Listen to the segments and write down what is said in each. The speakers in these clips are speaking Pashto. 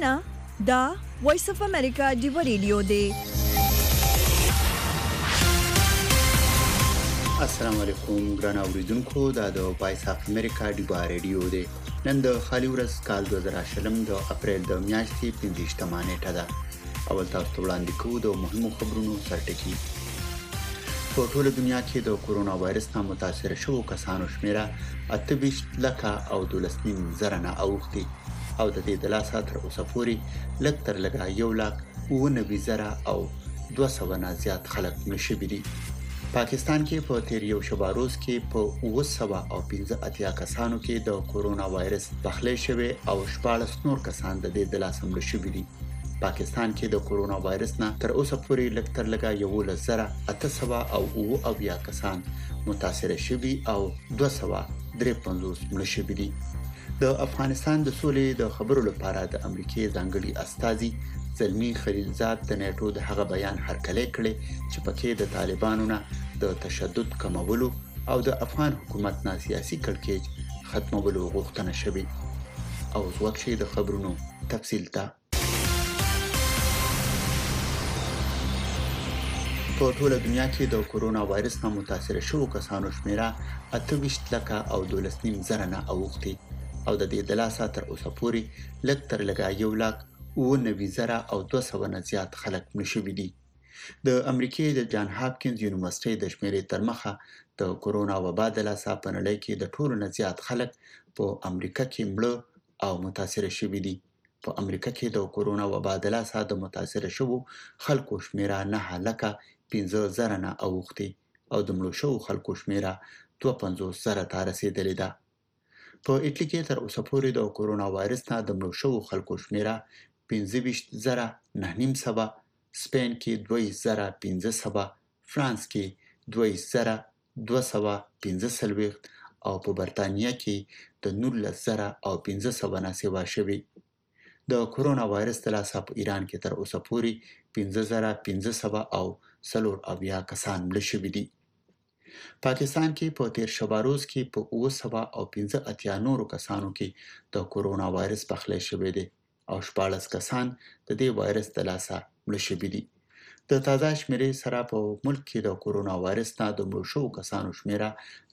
مننه دا وایس اف امریکا دیو ریډیو دی. السلام علیکم ګران اوریدونکو، دا د وایس اف امریکا دیو ریډیو دی. نن د خالي ورځ کال 2020 د اپریل د میاشتې 15مه نیټه ده. اول تاسو ته وړاندې کوو د مهمو خبرونو سرټکی. په ټوله دنیا کې د کورونا وایرس نه متاثر شوو کسانو شمیره 28 لکه او 12.5 نه اوښتي او د دې د لاسه تر اوسه پورې لږ تر لږه 1,99,000 او 200 نه زیات خلک مړه شوي دي. پاکستان کې په تیر یو شبه روز کې په 915 کسانو کې د کورونا وایرس پخلی شوی او 14 نور کسان د دې د لاسه مړه شوي دي. پاکستان کې د کورونا وایرس نه تر اوسه پورې لږ تر لږه 11,809 کسان متاثر شوي او 253 مړه شوي دي. د افغانستان د سولې د خبرو لپاره د امریکای ځانګړي استازي زلمی خلیلزاد د نیټو د هغه بیان هرکلی کړي چې پکې د طالبانو نه د تشدد کمولو او د افغان حکومت نه سیاسي کړکېچ ختمولو غوښتنه شوې. او ځوکشي د خبرونو تفصیل ته په ټوله دنیا کې د کورونا وایرس نه متاثر شوو کسانو شمیره 28 لکه او 12.5 نه اوښتي او د دې د لاسه تر اوسه پورې لږ تر لږه 1,99,000 او 200 نه زیات خلک مړه شوي دي. د امریکای د جان هاپکینز یونیورسيټي د شمیرې تر مخه د کورونا وبا د لاسه په نړۍ کې د ټولو نه زیات خلک په امریکا کې مړه او متاثر شوي دي. په امریکا کې د کورونا وبا د لاسه د متاثر شوو خلکو شمیره 9,15,000 نه اوښتي او د مړو شوو خلکو شمیره 52,000 ته رسیدلې ده. په ایټلی کې تر اوسه پورې د کورونا وایرس نه د مړو شوو خلکو شمیره 25,900، سپین کې 2,500، فرانس کې 2,215 او په برتانیا کې د 19,500 نه سیوا شوي. د کورونا وایرس د لاسه په ایران کې تر اوسه پورې 5,500 او 4 کسان مړه شوي دي. پاکستان کې په تیر شبه روز کې په 915 نورو کسانو کې د کورونا وایرس پخلی شوی دی او 14 کسان د دې وایرس د لاسه مړه شوي دي. د تازه شمیرې سره په ملک کې د کورونا وایرس نه د مړو شوو کسانو شمیره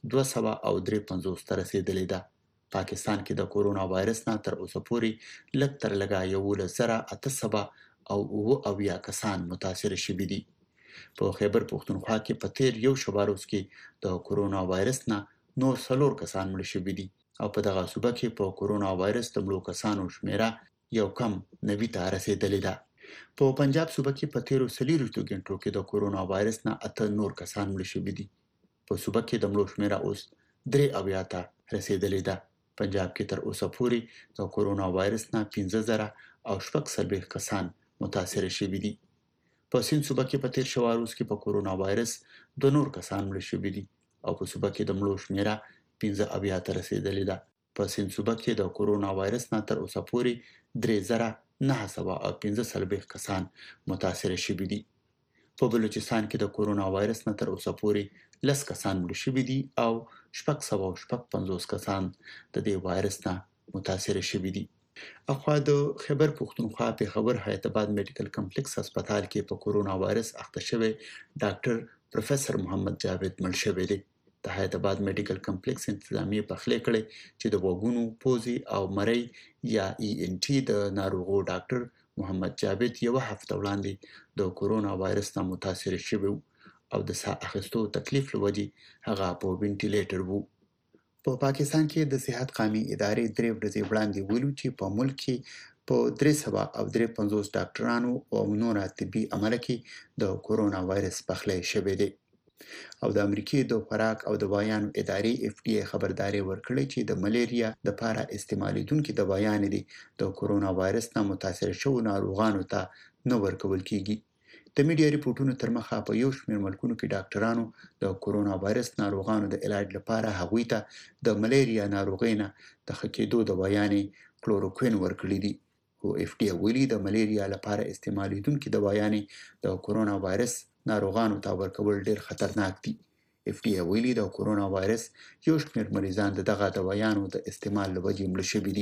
253 ته رسیدلې ده. پاکستان کې د کورونا وایرس نه تر اوسه پورې لږ تر لږه 11,800 او 9 کسان متاثر شوي دي. په خیبر پښتونخوا کې په تیر یو شبه روز کې د کورونا وایرس نه نور 4 کسان مړه شوي دي او په دغه صوبه کې په کورونا وایرس د مړو کسانو شمیره یو کم 90 ته رسیدلې ده. په پنجاب صوبه کې په تیرو 4 غنټو کې د کورونا وایرس نه 8 نور کسان مړه شوي دي. په صوبه کې د مړو شمیره اوس 3 ته رسیدلې ده. پنجاب کې تر اوسه پورې د کورونا وایرس نه 15,000 او 40 کسان متاثر شوي دي. په سین صوبه کې په تیر شوه روز کې په کورونا وایرس 2 نور کسان مړه شوي دي او په صوبه کې د مړو شمیره 15 ته رسیدلې ده. په سین صوبه کې د کورونا وایرس نه تر اوسه پورې 3,915 کسان متاثر شوي دي. په بلوچستان کې د کورونا وایرس نه تر اوسه پورې 10 کسان مړه شوي دي او 650 کسان د دې وایرس نه متاثر شوي دي. اخوا د خیبر پښتونخوا په خبر حیات آباد میډیکل کمپلیکس هسپتال کې په کورونا وایرس اخته شوی ډاکټر پروفیسور محمد جاوید مړ شوی دی. د حیات آباد میډیکل کمپلیکس انتظامیه پخلی کړي چې د وګونو پوزي او مرۍ یا ENT د ناروغو ډاکټر محمد جاوید یو هفته وړاندې د کورونا وایرس نه متاثر شوی او د ساه اخیستو تکلیف لوجې هغه په وینټیلیټر وو. په پاکستان کې د صحت قومي ادارې 3 ورځې وړاندې ویلو چې په ملک کې په 353 ډاکټرانو او نور طبي عمله کې د کورونا وایرس پخلی شوی دی. او د امریکای د خوراک او دوايانو ادارې FDA خبرداري ورکړې چې د ملیریا د لپاره استعمالیدونکو دوايانې دي د کورونا وایرس نه متاثر شوو ناروغانو ته نه ورکول کیږي. د میډیا ریپورتونو تر مخه په یو شمېر ملکونو کې ډاکټرانو د کورونا وایرس ناروغانو د علاج لپاره هغوی ته د ملیریا ناروغۍ نه د ښه کېدو دوايانې کلوروکوین ورکړي دي. خو FDA ویلي د ملیریا لپاره استعمالیدونکو دوايانې د کورونا وایرس ناروغانو ته ورکول ډیر خطرناک دي. FDA ویلي د کورونا وایرس یو شمېر مریضان دغه دوايانو د استعمال له وجې مړه شوي دي.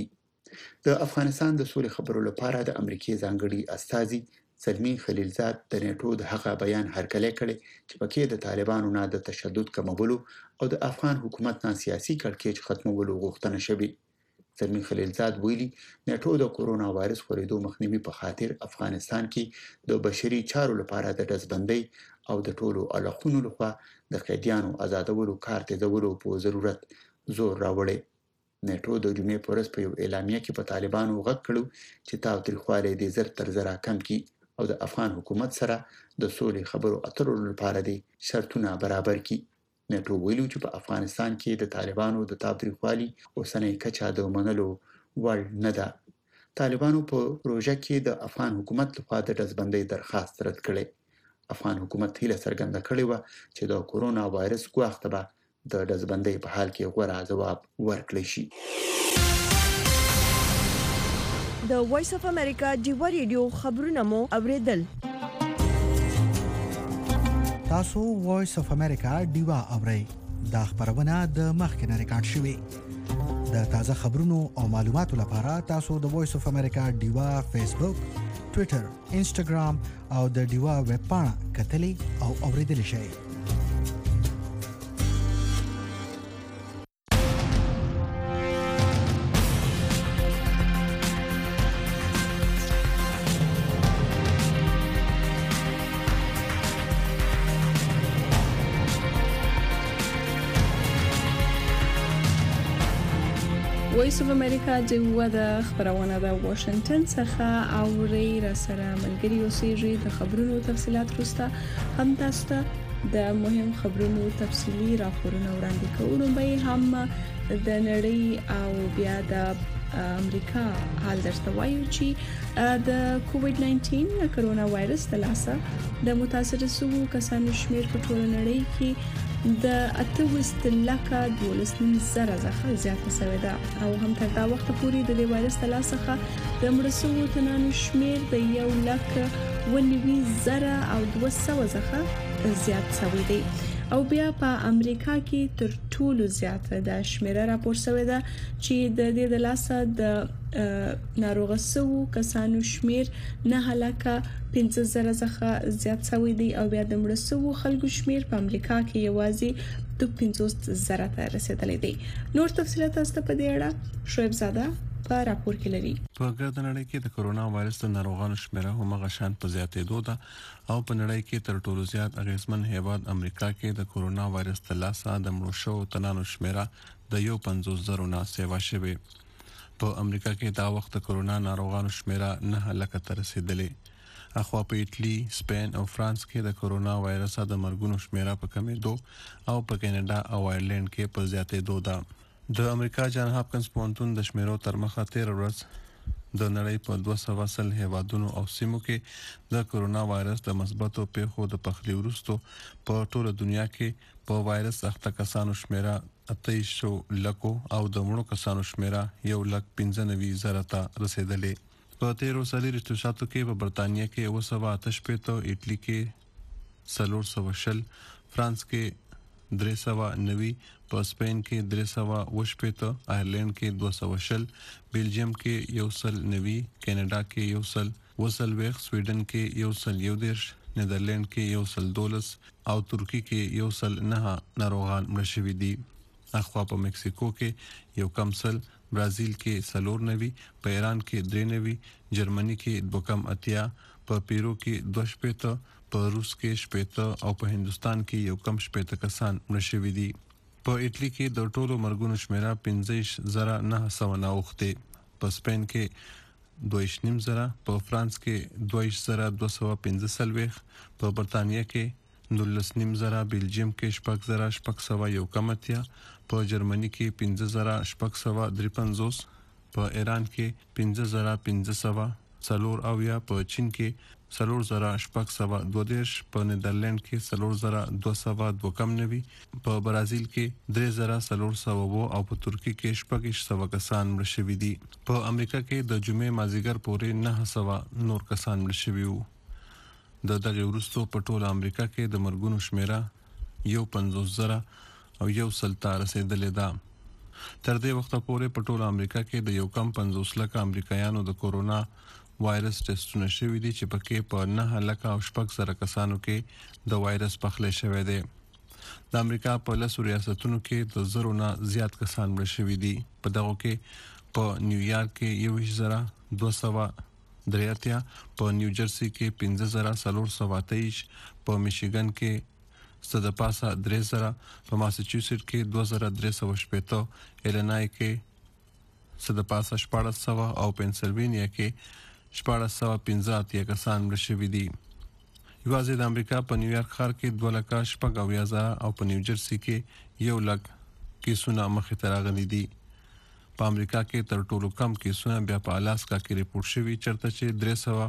د افغانستان د سولې خبرو لپاره د امریکای ځانګړي استازي زلمی خلیلزاد د نیټو د هغه بیان هرکلی کړی چې پکې د طالبانو نه د تشدد کمولو او د افغان حکومت نه سیاسي کړکېچ ختمولو غوښتنه شوې. زلمی خلیلزاد ویلي نیټو د کورونا وایرس خورېدو مخنیوي په خاطر افغانستان کې د بشري چارو لپاره د ډزبندۍ او د ټولو اړخونو لخوا د قیدیانو آزادولو کار تیزولو په ضرورت زور راوړی. نیټو د جمعې په ورځ په یو اعلامیه کې په طالبانو غږ کړو چې تاوتریخوالی دې زر تر زره کم کړي او د افغان حکومت سره د سولې خبرو اترو لپاره دې شرطونه برابر کړي. نیټو ویلو چې په افغانستان کې د طالبانو د تاوتریخوالي اوسنۍ کچه د منلو وړ نه ده. طالبانو په روژه کې د افغان حکومت لخوا د ډزبندۍ درخواست رد کړی. افغان حکومت هیله څرګنده کړې وه چې د کورونا وایرس ګواښ ته به د ډزبندۍ په حال کې غوره جواب ورکړی شي. د وایس اف امریکا ډیوا ریډیو خبرونه مو اوریدل. تاسو وایس اف امریکا ډیوا اورئ. دا خبرونه د مخکنه ریکارډ شوې. د تازه خبرونو او معلوماتو لپاره تاسو د وایس اف امریکا ډیوا فیسبوک، ټوئیټر، انسټاګرام او د ډیوا ویب پاڼه کتلې او اوریدل شئ. وایس اف امریکا د ودا خبرونه د واشنگټن څخه اوري را سره ملګری اوسېږي. د خبرونو تفصيلات وروسته هم تاسو ته د مهم خبرونو تفصيلي راپورونه وړاندې کوو. به هم د نړۍ او بیا د امریکا حال درته وایو چې د کووډ 19 کرونا وایرس د لاسه د متاثر شوو کسانو شمیر په ټوله نړۍ کې د 28,12,000 څخه زیاته شوې ده او هم تر دا وخت پورې د دې وایرس د لاسه د مړسوو تنانو شمیر د 1,92,200 څخه زیات شوی دی. او بیا په امریکا کې تر ټولو زیاته د شمیره راپور شوې ده چې د دې د لاسه د ناروغ شوو کسانو شمیر 9,15,000 څخه زیات شوی دی او بیا د مړ شوو خلکو شمیر په امریکا کې یوازې 50,000 ته رسیدلی دی. نور تفصيلات تاسو ته په دې اړه شعیب زاده په راپور کې لري. په ګرځنده نړۍ کې د کورونا وایرس د ناروغانو شمیره هم غشان په زیاتېدو ده او په نړۍ کې تر ټولو زیات اغیزمن هیواد امریکا کې د کورونا وایرس د لاسه د مړو شوو تنانو شمیره د 50,000 نه سیوا شوه. په امریکا کې دا وخت د کورونا ناروغانو شمیره 9,00,000 ته رسیدلې. اخوا په ایټلی، سپین او فرانس کې د کورونا وایرس د مرګونو شمیره په کمېدو او په کینیډا او آیرلند کې په زیاتېدو ده. د امریکا جان هاپکنز پوهنتون د شمیرو تر مخه 13 ورځ د نړۍ په 200 هیوادونو او سیمو کې د کورونا وایرس د مثبتو پیښو د پخلی وروسته په ټوله دنیا کې په وایرس اخته کسانو شمیره 28,00,000 او د مړو کسانو شمیره 1,95,000 ته رسیدلې. په 13 ساتو کې په برتانیې کې 288، ایټلی کې 420، فرانس کې 390، په سپین کې 380، آیرلند کې 220، بلجیم کې 190، کینیډا کې 120، سویډن کې 111، نیدرلند کې 112 او ترکی کې 109 ناروغان مړ شوي دي. اخوا په مکسیکو کې 1 برازیل کې 490، په ایران کې 93، جرمني کې 280، په پیرو کې 280، په روس کې 80 او په هندستان کې 180 کسان مړ شوي دي. په ایټلی کې د ټولو مرګونو شمیره 15,900 اوخته، په سپین کې 2,500، په فرانس کې 2,215، په برتانیې کې 19,500، بلجیم کې 6,601، په جرمني کې 5,653، په ایران کې 5,500، په چین کې 4,602، په نیدرلند کې 4,292، په برازیل کې 3,400 او په ترکی کې 600 کسان مړ شوي دي. په امریکا کې د جمعې مازیګر پورې 900 نور کسان مړ شوي وو. د دغه وروسته په ټوله امریکا کې د مرګونو شمیره 50,000 او 100 ته رسیدلې ده. تر دې وخت پورې په ټول امریکا کې د یو کم 50 لک امریکایانو د کورونا وایرس ټیسټونه شوي دي چې پکې په 9 لک او 600 کسانو کې د وایرس پخلی شوی دی. د امریکا په لسو ریاستونو کې د 1000 نه زیات کسان مړ شوي دي. په دغه کې په نیویارک کې 12,283, په نیوجرسي کې 15,423, په میشیګن کې 3,000, په ماساچوسټ کې 2,380, ایلینای کې 14,400 او پنسلوینیا کې 1415 کسان مړ شوي دي. یوازې د امریکا په نیویارک ښار کې 2,80,000 او په نیوجرسي کې 1 لک کیسونه مخې ته راغلي دي. په امریکا کې تر ټولو کم کیسونه بیا په الاسکا کې ریپورت شوي چېرته چې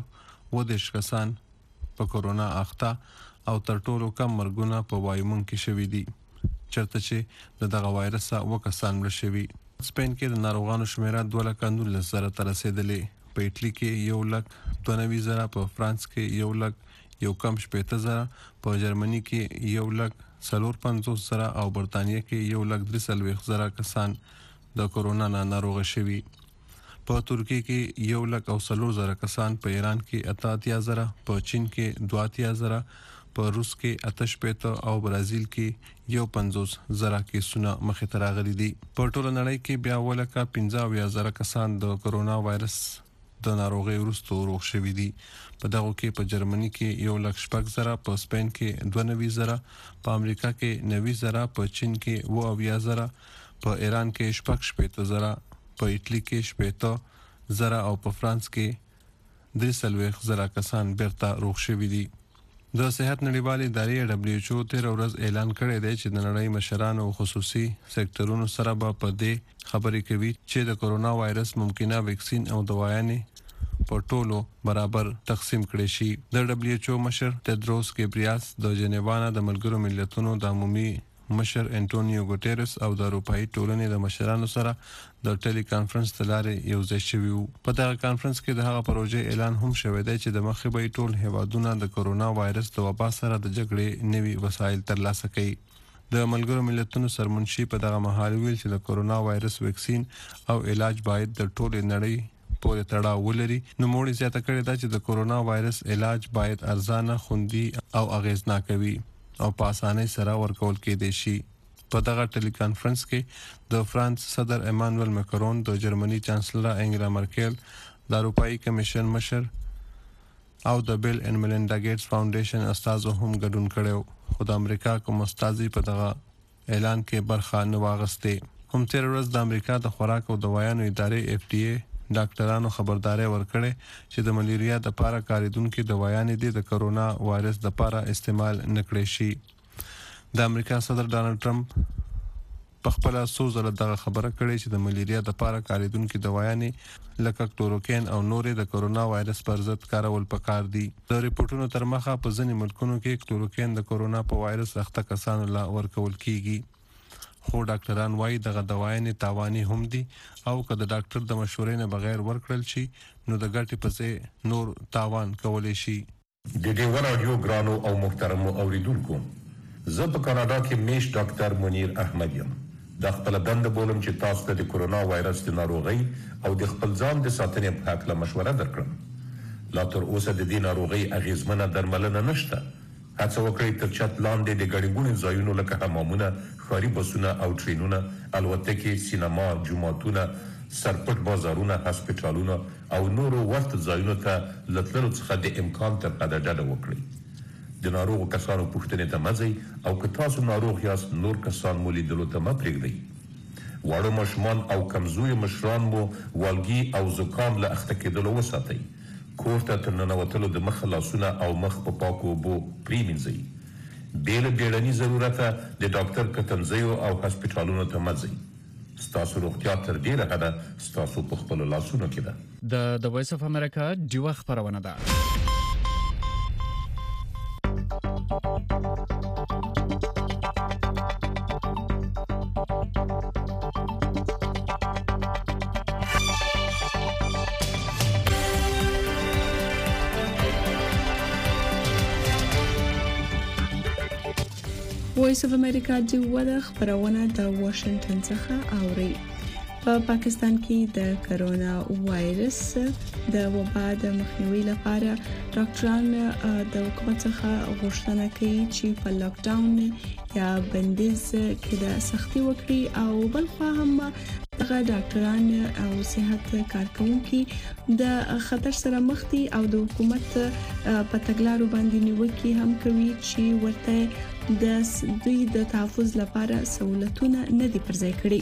330 کسان په کورونا اخته او تر ټولو کم مرګونه په وایومنګ کې شوي دي چېرته چې د دغه وایرس 2 کسان مړ شوي. سپین کې د ناروغانو شمیره 2,19,000 ته رسیدلې. په ایټلی کې 1,92,000, په فرانس کې 1,50,000, په جرمني کې 1,54,000 او برتانیې کې 1,43,000 کسان د کورونا نه ناروغ شوي. په ترکیه کې 1,04,000 کسان, په ایران کې 88,000, په چین کې 82,000, په روس کې 88 او برازیل کې 50,000 کیسونه مخې ته راغلي دي. په ټوله نړۍ کې بیا 1,15,000 کسان د کورونا وایرس د ناروغي وروسته روغ شوي دي. په دغه کې په جرمني کې 1,06,000, په سپین کې 92,000, په امریکا کې 90,000, په چین کې 70,000, په ایران کې 60,000, په ایټلی کې 60,000 او په فرانس کې 43,000 کسان بیرته روغ شوي دي. د صحت نړیوالې ادارې WHO 13 ورځ اعلان کړی دی چې د نړۍ مشرانو او خصوصي سکتورونو سره به په دې خبرې کوي چې د کورونا وایرس ممکنه ویکسین او دوايانې په ټولو برابر تقسیم کړي شي. د WHO مشر تدروس ګبریاس د جنیوا د ملګرو ملتونو د عمومي مشر انټونیو ګوټيرس او د اروپאי ټولنې د مشرانو سره د ټيلي کانفرنس تلارې یو ځای شوي وو. په دغه کانفرنس کې د هغه پروژې اعلان هم شوی دی چې د مخې به ټول هیوادونه د کورونا وایرس د وبا سره د جګړې نوي وسایل ترلاسه کوي. د ملګرو ملتونو سرمنشي په دغه مهال ویل چې د کورونا وایرس ویکسین او علاج باید د ټولې نړۍ پورې تړاو ولري. نو موږ زیاته کړې ده چې د کورونا وایرس علاج باید ارزانه، خوندي او اغیزناک وي او په اسانۍ سره ورکول کېدای شي. په دغه ټیلی کانفرنس کې د فرانس صدر ایمانوئل مکرون، د جرمني چانسلر انګلا مرکل، د اروپאי کمیشن مشر او د بیل اینڈ میلینډا ګیټس فاونډیشن استازو هم ګډون کړو. خو د امریکا کوم استازي په دغه اعلان کې برخه نه واغسته. هم تیر ورځ د امریکا د خوراک او دوايانو ادارې FDA ډاکټرانو خبرداري ورکړې چې د ملیریا د لپاره کاریدونکو دوايانې د کورونا وایرس د لپاره استعمال نکړي شي. د امریکا صدر ډانلډ ټرمپ په خپل سوزله دغه خبره کړې چې د ملیریا د لپاره کاریدونکو دوايانې لکه کلوروکین او نورې د کورونا وایرس پر ضد کارول پکار دي. د ریپورتونو تر مخه په ځینې ملکونو کې کلوروکین د کورونا په وایرس اخته کسانو لا ورکول کیږي. خو ډاکټران وايي دغه دوايانې تاواني هم دي او که د ډاکټر د مشورې نه بغیر ورکړل شي نو د ګټې په ځای نور تاوان کولی شي. د ډیو رادیو ګرانو او محترمو اوریدونکو، زه په کاناډا کې میش ډاکټر منیر احمد یم. د خپل دنده بولم چې تاسو ته د کورونا وایرس د ناروغۍ او د خپل ځان د ساتنې په اړه مشوره درکړم. لا تر اوسه د دې ناروغۍ اغیزمنه درملنه نشته. هڅه وکړئ تر چت لاندې د ګڼې ځایونو لکه حمامونه، ښاري بسونه او ټرینونه، الوتکې، سینما، جوماتونه، سرپټ بازارونه، هسپتالونه او نورو ورته ځایونو ته له تللو څخه د امکان تر حده ډډه وکړئ. د ناروغو کسانو پوښتنې ته مه ځئ او که تاسو ناروغ یاست نور کسان مو لیدلو ته مه پرېږدئ. واړه ماشومان او کمزوري مشران مو والګي او زکام له اخته کېدلو وساتئ. کور ته تر ننوتلو د مخ لاسونه او مخ په پاکو اوبو پرېمینځئ. بې له بیړني ضرورته د ډاکټر کتنځیو او هسپتالونو ته مه ځئ. ستاسو روغتیا تر ډیره حده ستاسو په خپلو لاسونو کې ده. د وایس اف امریکا ډیوه خبرونه ده. وایس اف امریکا د خبرونه د واشنگټن څخه اوري. په پاکستان کې د کرونا وایرس د وبا د مخنیوي لپاره ډاکټران د حکومت څخه غوښتنه کوي چې په لاک ډاون یا بندیز کې د سختي وکړي او بلخوا هم دغه ډاکټران او صحت کارکونکي د خطر سره مخ دي او د حکومت په تګلارو باندې نیوکه هم کوي چې ورته د دوی د تحفظ لپاره سہولتونه نه دي پرځای کړي.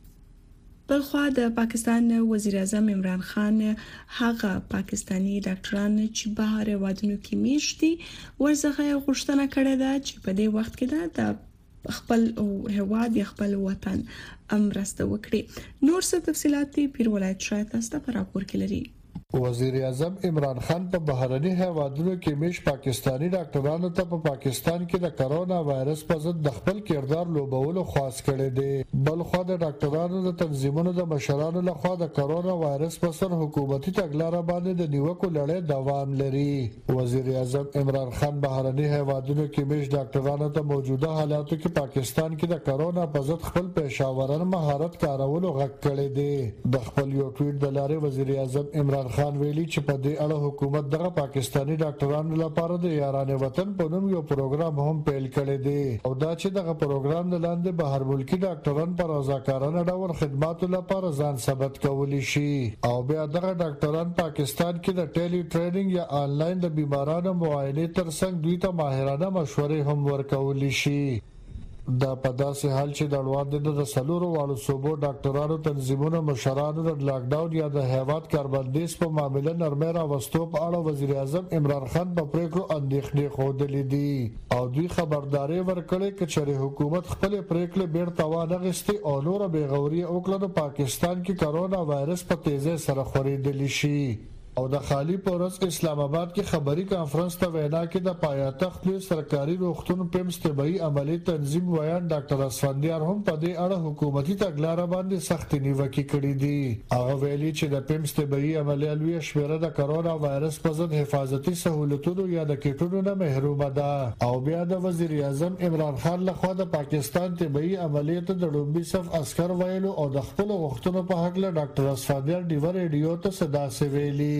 بلخوا د پاکستان وزیر اعظم عمران خان هغه پاکستانی ډاکټران چې بهر هیوادونو کې میشتي ورڅخه غوښتنه کړې ده چې په دې وخت کې د خپل هیواد یا خپل وطن امرسته وکړي. نور څه تفصيلات پیر ولایت شاید تاسو ته راپور کړي. وزیر اعظم عمران خان په بهرني هیوادونو کې میش پاکستانی ډاکټرانو ته په پاکستان کې د کرونا وایرس په ضد د خپل کردار لوبولو خاص کړي دي. بلخوا د ډاکټرانو د تنظیمونو د مشرانو لخوا د کرونا وایرس په سر حکومتي تګلارې باندې د نیوکو لړۍ دوام لري. وزیر اعظم عمران خان بهرني هیوادونو کې میش ډاکټرانو ته موجوده حالاتو کې پاکستان کې د کرونا په ضد خپل پېښورانه مهارت کارولو غږ کړي دي. د خپل یو ټویټ د لارې وزیر اعظم عمران خان ویلي چې په دې اړه حکومت دغه پاکستانی ډاکټرانو لپاره د یارانه وطن په نوم یو پروګرام هم پیل کړی دی او دا چې دغه پروګرام د لاندې بهر ملکی ډاکټران پر رضاکارانه ډول خدماتو لپاره ځان ثبت کولی شي او بیا دغه ډاکټران پاکستان کې د ټیلی ټریننګ یا آنلاین د بیمارانو معاینه ترڅنګ دوی ته ماهرانه مشورې هم ورکولی شي. دا په داسې حال چې د اړوند د سلورو والو صوبو ډاکټرانو تنظیمونو مشرانو د لاک ډاون یا د هیواد کاربندیز په معاملې نرمه راوستو په اړه وزیر اعظم عمران خان په پریکړو اندېښنې خوده دي او دوی خبرداري ورکړي چې حکومت خپل پریکړې بیرته وانغستي او نور بېغوري وکړي پاکستان کې کرونا وایرس په تیزی سره خورېدلی شي. او د خالی پورس اسلام آباد کې خبري کانفرنس ته وینا کې د پایتخت لوی سرکاري روغتون پمس طبي عملی تنظیم ویان ډاکټر اسفندیار هم په دې اړه حکومتي تګلارې باندې سخت نیوکه کړې دي. هغه ویلي چې د پمس طبي عملی لوی شمیره د کرونا وایرس په ضد حفاظتي سہولتونو یا د کیټونو نه محرومه ده او بیا د وزیر اعظم عمران خان لخوا د پاکستان طبي عملیات د لومبي صف عسكر ویلو او د خپل وختونو په حق له ډاکټر اسفندیار ډیو ریډیو ته صدا سویلی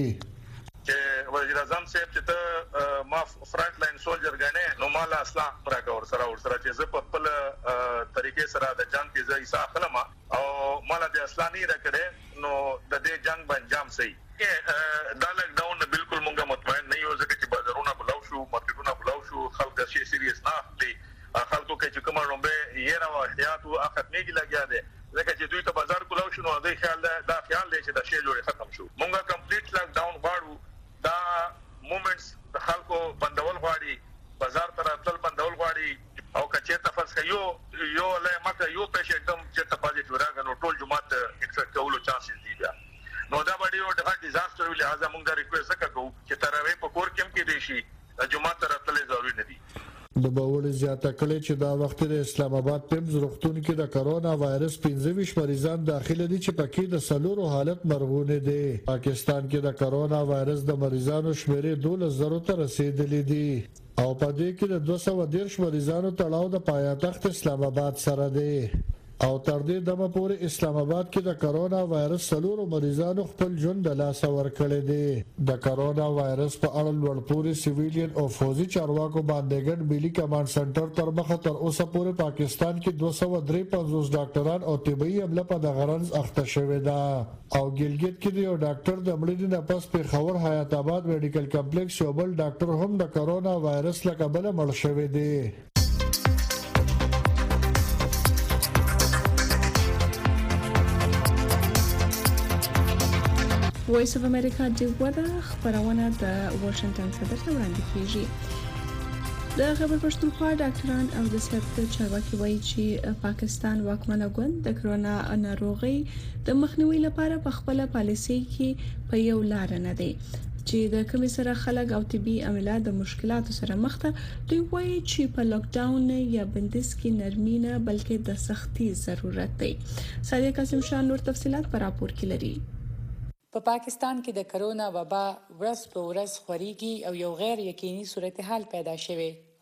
وزیر اعظم صاحب چې ته ما فرنٹ لاین سولجر غنه نو مال اصلا راکا ور سره چې زه په خپل طریقې سره د جنگ کې ځای ساخلم او مال د اصلاني راکړې نو د دې جنگ باندې صحیح دا لاک ډاون بالکل مونږه مطمئن نه یو ځکه چې بازارونه بلاو شو مارکیټونه بلاو شو خلک شي سیریس نه اخلي خلکو کې چې کوم لومبه یې راو احتیاط او ختمېږي لګیا دي ځکه چې دوی ته بازار کولاو شو نو دا خیال دی چې دا شی جوړه ختم شو. مونږه کمپلیټ لاک ډاون غواړو دا مومنټس د خلکو بندول غواړي بازار ته راتل بندول غواړي او کچې تفصیل یو له مکه یو پیشنټ چې تپاجي راغی نو ټول جماعت انفیکټ کولو چانسز دي نو دا باندې یو د ډیزاستر ویل لازم موږ دا ریکوست وکړو چې تراوی په کور کې کې دي شي جماعت راتل ضروري نه دي. د باور زیاته کړي چې دا وخت د اسلام آباد پمز روغتون کې د کرونا وایرس 15 مریضان داخله دي چې پکې د سلورو حالت مرغونه دي. پاکستان کې د کرونا وایرس د مریضانو شمیرې 12,000 ته رسیدلې دي او په دې کې د 213 مریضانو تړاو د پایتخت اسلام آباد سره دی او تر دې دمه پورې اسلام آباد کې د کرونا وایرس سلورو مریضانو خپل ژوند د لاسه ورکړی دی. د کرونا وایرس په اړه لوړپوړي سیویلین او فوزي چارواکو باندې ګډ ملي کمانډ سنټر تر مخه تر اوسه پورې پاکستان کې 253 ډاکټران او طبي عمله په دغه رنځ اخته شوې ده او ګلګت کې یو ډاکټر د مړینې نه پس په خبر حیات آباد میډیکل کمپلیکس یو بل ډاکټر هم د کرونا وایرس له کبله مړ شوی دی. وایس اف امریکا د خبرونه د واشنگټن صدر ته وړاندې کیږي. د خبر پښتونخوا ډاکټران او د صحت چارواکي وایي چې پاکستان واکمنه ګوند د کرونا ناروغي د مخنیوي لپاره په خپل پالیسي کې په یو لار نه دی چې د کوم سره خلک او طبي عملیات د مشکلاتو سره مخ ته دوی وایي چې په لاک ډاون یا بندیز کې نرمي نه بلکې د سختي ضرورت دی. صادق قاسم شاه نور تفصيلات پر راپور کې لري. په پاکستان کې د کرونا وبا ورځ په ورځ خوريږي او یو غیر یقیني صورتحال پیدا شوه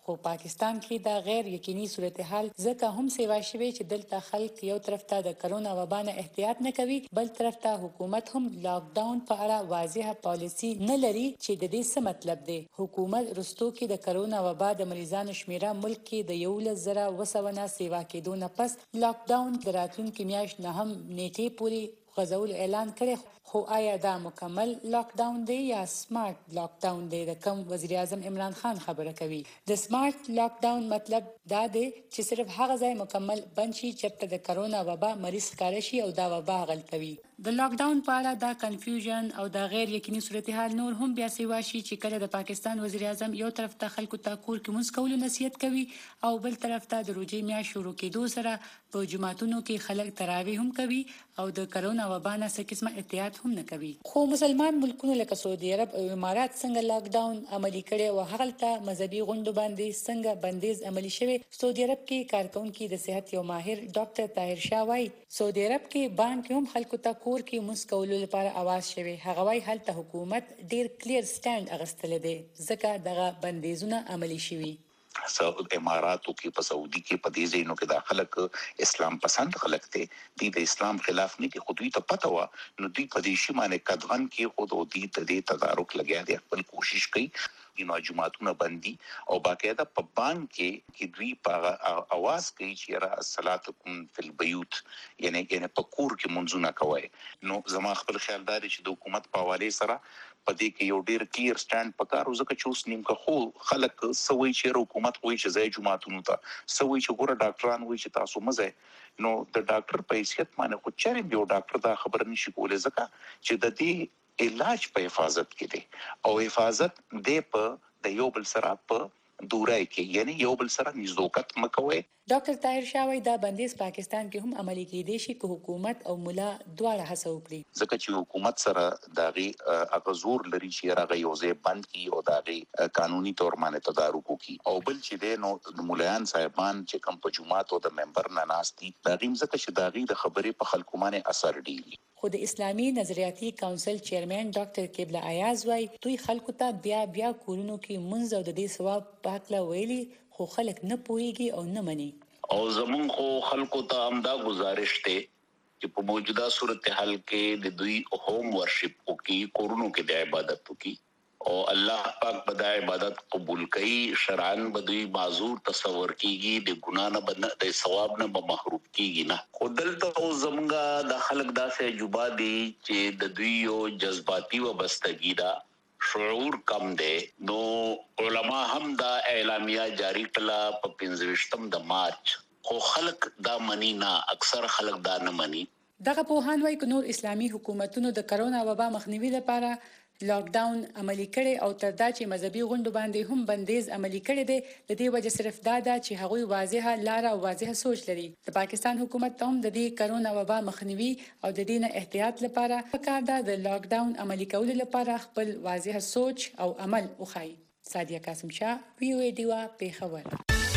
خو پاکستان کې دا غیر یقیني صورتحال ځکه هم سیوا شوی چې دلته خلک یو طرف ته د کرونا وبا نه احتیاط نه کوي، بل طرف ته حکومت هم لاک ډاون په اړه واضحه پالیسی نه لري چې د دې څه مطلب دی. حکومت رستو کې د کرونا وبا د مریضانو شمیره ملک کې د 11,200 سیوا کېدو نه پس لاک ډاون د راتلونکي میاشت نه هم نیټې پورې غځول اعلان کړی. خو آیا دا مکمل لاک ډاون دی یا سمارټ لاک ډاون دی؟ د کوم وزیر اعظم عمران خان خبره کوي. د سمارټ لاک ډاون مطلب دا دی چې صرف هغه ځای مکمل بند شي چې د کرونا وبا مریض ښکار شي او دا وبا غلطوي. د لاک ډاون په اړه دا کنفیوژن او دا غیر یقیني صورتحال نور هم بیا سیوا شي چې کله د پاکستان وزیر اعظم یو طرف ته خلکو ته کور کې مونږ کولو نصیحت کوي او بل طرف ته د روزې میاشت شروع کېدو سره په جماعتونو کې خلک تراویح هم کوي او د کرونا وبا نه څه قسمه احتیاط هم نه کوي. خو مسلمان ملکونه لکه سعودي عرب او امارات څنګه لاک ډاون عملي کړي او هغلته مذهبي غونډو باندې څنګه بندیز عملي شوی؟ سعودي عرب کې کارکونکو د صحت یو ماهر ډاکټر طاهر شاه وايي سعودي عرب کې بانک هم خلکو ته کور کې مسکولو لپاره आवाज شوی. هغه وايي هلته حکومت ډیر کلیر سټاند اغستل دي ځکه دغه بندیزونه عملي شوي. سعودي اماراتو کې په سعودي کې په دې ځینو کې د خلک اسلام پسند خلک دي د اسلام خلاف نه دي. خو دوی ته پته و نو دوی په دې شی باندې قدغن کې خود او دې تدارک لګیا دي، خپل کوشش کوي نو جماعتونه بندي او باقاعده په بانک کې دوی په आवाज کوي چې را صلاتکم فی البیوت یعنی په کور کې منځونه کوي. نو زما خپل خیال دی چې د حکومت په حواله سره په دې کې یو ډیر کلیر سټاند پکارو ځکه چې اوس نیمه خو خلک سوي چې حکومت وایي چې ځای جماعتونو ته سوي چې ګوره ډاکټران وایي چې تاسو مزه نو د ډاکټر په حیثیت باندې خو چیرې یو ډاکټر دا خبر نشي کولای ځکه چې د دې علاج په حفاظت کې دی او حفاظت دی په د یو بل سره په دورای کې یعنی یو بل سره نزدوکت مکوي. ډاکټر طاهر شاه وايي دا بندیز پاکستان کې هم عملي کېدی شي که حکومت او ملا دواړه هڅه وکړي ځکه چې حکومت سره داغي اغزور لري چې راغی یو ځای بند کی او داغي قانوني تور باندې تدارک وکړي او بل چې د نو مولایان صاحبان چې کوم په جماعت او د ممبر نه ناشتي داغي ځکه چې داغي د خبرې په خلکو باندې اثر ډیری. خو د اسلامي نظریاتي کونسل چیرمن ډاکټر قبله ایاز وايي دوی خلکو ته بیا کورونو کې منځ او د دې ثواب پاکله ویلي خو خلک نه پوهیږي او نه مني. او زمون خو خلکو ته همدا گزارش ته چې په موجوده صورتحال کې د دوی هوم ورشپ کوي کورونو کې د عبادت کوي او الله پاک په د عبادت قبول کوي. شرعاً بدوی معذور تصور کیږي د ګناه نه بد د ثواب نه به محروم کیږي نه. خو دلته زمونږه د خلک داسې جوبا دي چې د دوی یو جذباتي وابستګي ده شعور کم دی. نو علما هم دا اعلامیه جاری کړه په 25 د مارچ خو خلک دا منی نه، اکثر خلک دا نه منی. دغه پوهان وايي چې نور اسلامي حکومتونو د کرونا وبا مخنیوي لپاره لاک ډاون عملي کړي او تر دا چې مذهبي غونډو باندې هم بندیز عملي کړي دي د دې وجه صرف دا ده چې هغوی واضحه لار او واضحه سوچ لري. د پاکستان حکومت هم د دې کرونا وبا مخنیوي او د دې نه احتیاط لپاره پکار ده د لاک ډاون عملي کولو لپاره خپل واضحه سوچ او عمل وخایي. سادیه قاسم شاه وی او ای ډیوا پیښور.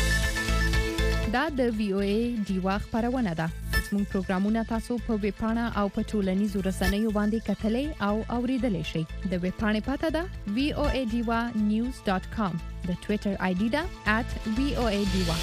دا د وی او ای ډیوا خبرونه ده. زموږ پروګرامونه تاسو په ویب پاڼه او په ټولنیزو رسنیو باندې کتلای او اوریدلای شئ. د ویب پاڼې پته ده voadiwa.news.com. د ټوئیټر آی ډي ده @voadiwa.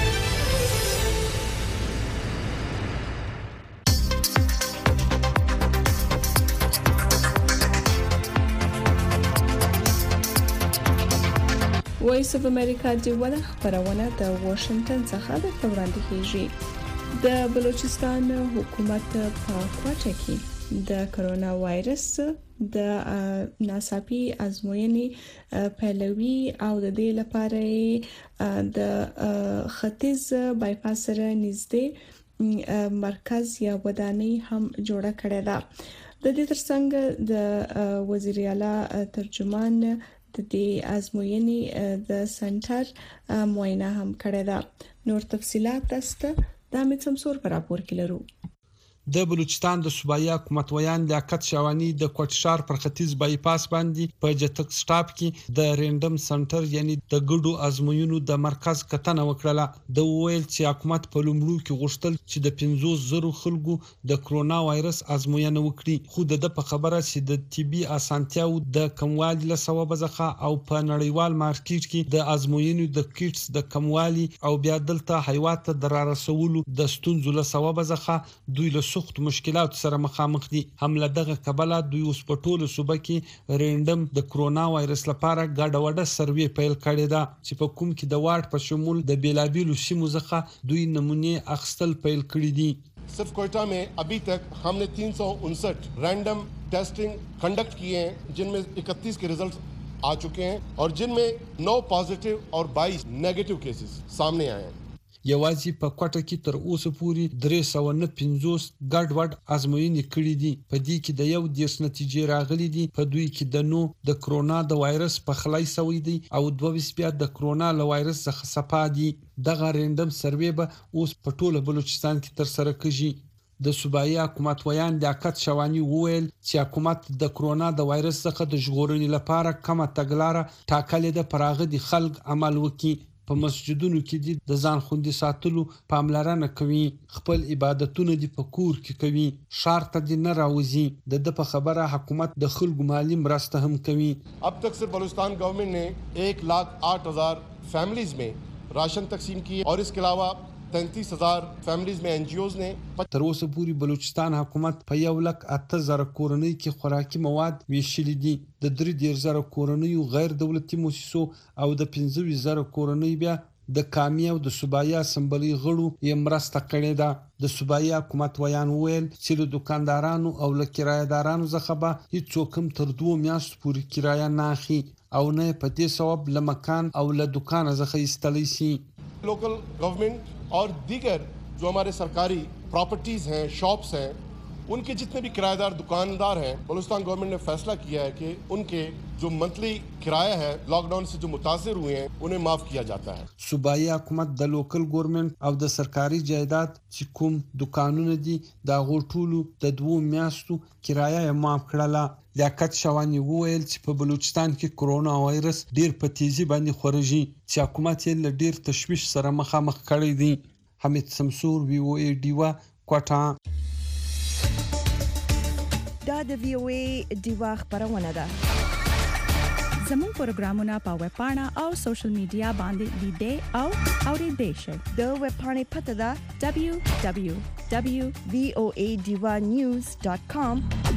وایس اف امریکا ډیوا خبرونه د واشنگټن څخه د وړاندې کیږي. د بلوچستان حکومت په کوټه کې د کرونا وایرس د ناڅاپي ازموینې پیلوي او د دې لپاره د ختیځ بایپاس سره نږدې مرکز یا ودانۍ هم جوړه کړې ده. د دې ترڅنګ د وزیر اعلی ترجمان د دې ازموینې د سنټر معاینه هم کړې ده. نور تفصيلات تاسو د امید سمسور پر راپور کې لرو. د بلوچستان د صوبایي حکومت ویان لیاقت شاوانی د کوټشار پر ختیځ بایپاس باندې په جټک سټاپ کې د رینډم سنټر یعنی د ګډو ازموینو د مرکز کتنه وکړه. د ویل چې حکومت په لومړو کې غوښتل چې د 15,000 خلکو د کرونا وایرس ازموینه وکړي، خو د په خبره چې د طبي اسانتیاو د کموالي له سبب ځخه او په نړیوال مارکیټ کې د ازموینو د کیټس د کموالي او بیا دلته حیوانات د رارسولو د ستونزو له سبب ځخه دوی له سخت مشکلات سره مخامخ دي. هم له دغه کبله دوی اوس په ټوله صوبه کې رینډم د کرونا وایرس لپاره ګډه وډه سروې پیل کړې ده چې په کوم کې د واټ په شمول د بیلابیلو سیمو څخه دوی نمونه اخیستل پیل کړي دي. सिर्फ कोयटा में अभी तक हमने 359 रैंडम टेस्टिंग कंडक्ट किए हैं, जिनमें 31 के रिजल्ट आ चुके हैं और जिनमें 9 पॉजिटिव और 22 नेगेटिव केसेस सामने आए हैं. یوازې په کوټه کې تر اوسه پورې 350 ګډ وډ ازموینې کړې دي. په دې کې د یو دیش نتیجې راغلي دي. په دوی کې د نو د کرونا د وایرس په خلای سوي دي او 22 بیا د کرونا له وایرس څخه صفا دي. دغه رینډم سروې به اوس په ټوله بلوچستان کې تر سره کیږي. د صوبایي حکومت ویان لیاقت شاوانی وویل چې حکومت د کرونا د وایرس څخه د ژغورنې لپاره کومه تګلارې ټاکلې ده پراغه د خلک عمل وکړي. په مسجدونو کې د ځان خوندي ساتلو پاملرنه کوي، خپل عبادتونه د په کور کې کوي، ښار ته د نه راوځي. د په خبره حکومت د خلکو مالی مرسته هم کوي. अब तक सिर्फ बलूचिस्तान गवर्नमेंट ने 1,08,000 फैमिलीज में राशन तकसीम किए और इसके अलावा 33,000 फैमिलीज में एनजीओज ने. تر اوسه پورې بلوچستان حکومت په 1,08,000 کورنۍ کې خوراکي مواد ویشلي دي. د 3,000 کورنۍ غیر دولتي مؤسسو او د 15,000 کورنۍ بیا د کامی او د صوبایي اسمبلی غړو یې مرسته کړې ده. د صوبایي حکومت ویان ویل چې له دکاندارانو او له کرایدارانو څخه به هیڅوک هم تر 2 میاشتو پورې کرایه نه اخلي او نه په دې سبب له مکان او له دکان څخه ایستلی شي. लोकल गवर्नमेंट और दीगर जो हमारे सरकारी प्रॉपर्टीज़ हैं, शॉप्स हैं, उनके जितने भी किराएदार दुकानदार हैं, बलूचिस्तान गवर्नमेंट ने फैसला किया है कि उनके जो मंथली किराया है लॉकडाउन से जो मुतासिर हुए हैं उन्हें माफ़ किया जाता है. صوبایي حکومت د لوکل ګورنمنت او د سرکاري جایداد چې کوم دکانونه دي د غوټولو د 2 میاشتو کرایه یې معاف کړله. لیاقت شاوانی وویل چې په بلوچستان کې کرونا وایرس ډیر په تیزی باندې خورجي چې حکومت یې له ډیر تشویش سره مخامخ کړی دی. حمید سمسور VOA ډیوا کوټا. دا د VOA ډیوا خبرونه ده. زموږ پروګرامونه په ویب پاڼه او سوشل میډیا باندې لیدئ او اوریدئ شئ. د ویب پاڼې پته ده www.voadivanews.com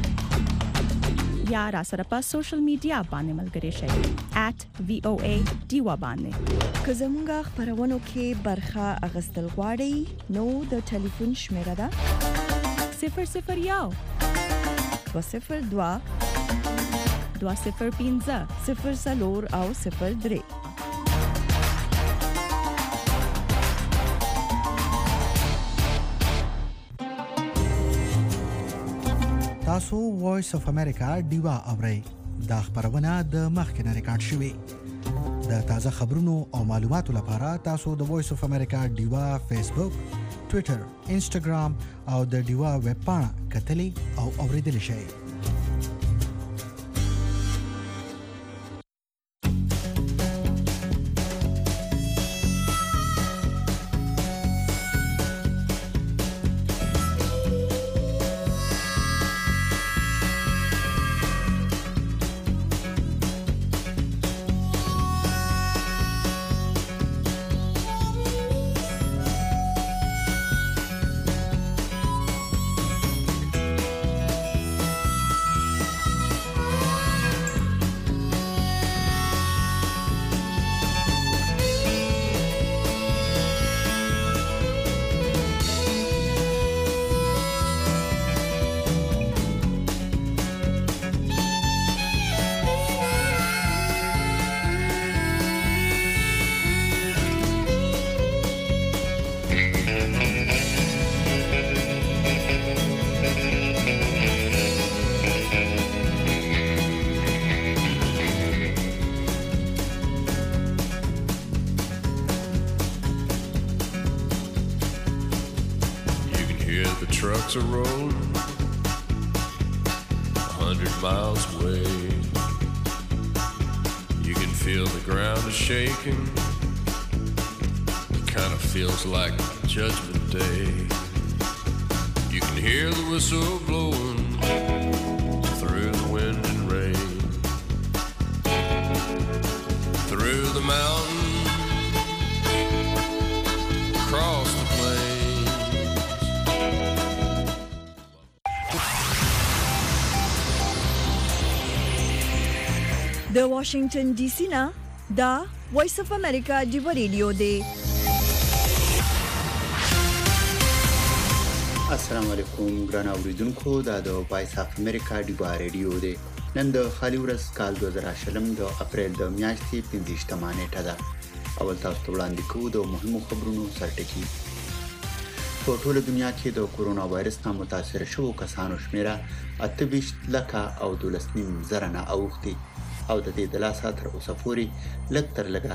یا را سره په سوشل میډیا باندې ملګري شئ @VOA ډیوا باندې. که زموږ خبرونو کې برخه اغستل غواړئ نو د ټلیفون شمیره ده 001 202 205 00 او 03. تاسو وایس اف امریکا ډیوا اورئ. دا خبرونه د مخکنه ریکارډ شوې. د تازه خبرونو او معلوماتو لپاره تاسو د وایس اف امریکا ډیوا فیسبوک، ټوئیټر، انسټاګرام او د ډیوا ویب پاڼه کتلی او اوریدلی شئ. trucks are rolling 100 miles away. You can feel the ground is shaking. It kind of feels like Judgment Day. You can hear the whistle blowing through the wind and rain, through the mountain, across the plains. د واشنگټن ډي سي نه دا وایس اف امریکا ډیو ریډیو دی. السلام علیکم ګران اوریدونکو، دا د وایس اف امریکا ډیو ریډیو دی. نن د خالي ورځ کال 2020 د اپریل د میاشتې 15مه نیټه ده. اول تاسو ته وړاندې کوو د مهمو خبرونو سرټکی. په ټوله دنیا کې د کورونا وایرس نه متاثر شوو کسانو شمیره 28,12,000 نه اوښتي او د دې د لاسه تر اوسه پورې لږ تر لږه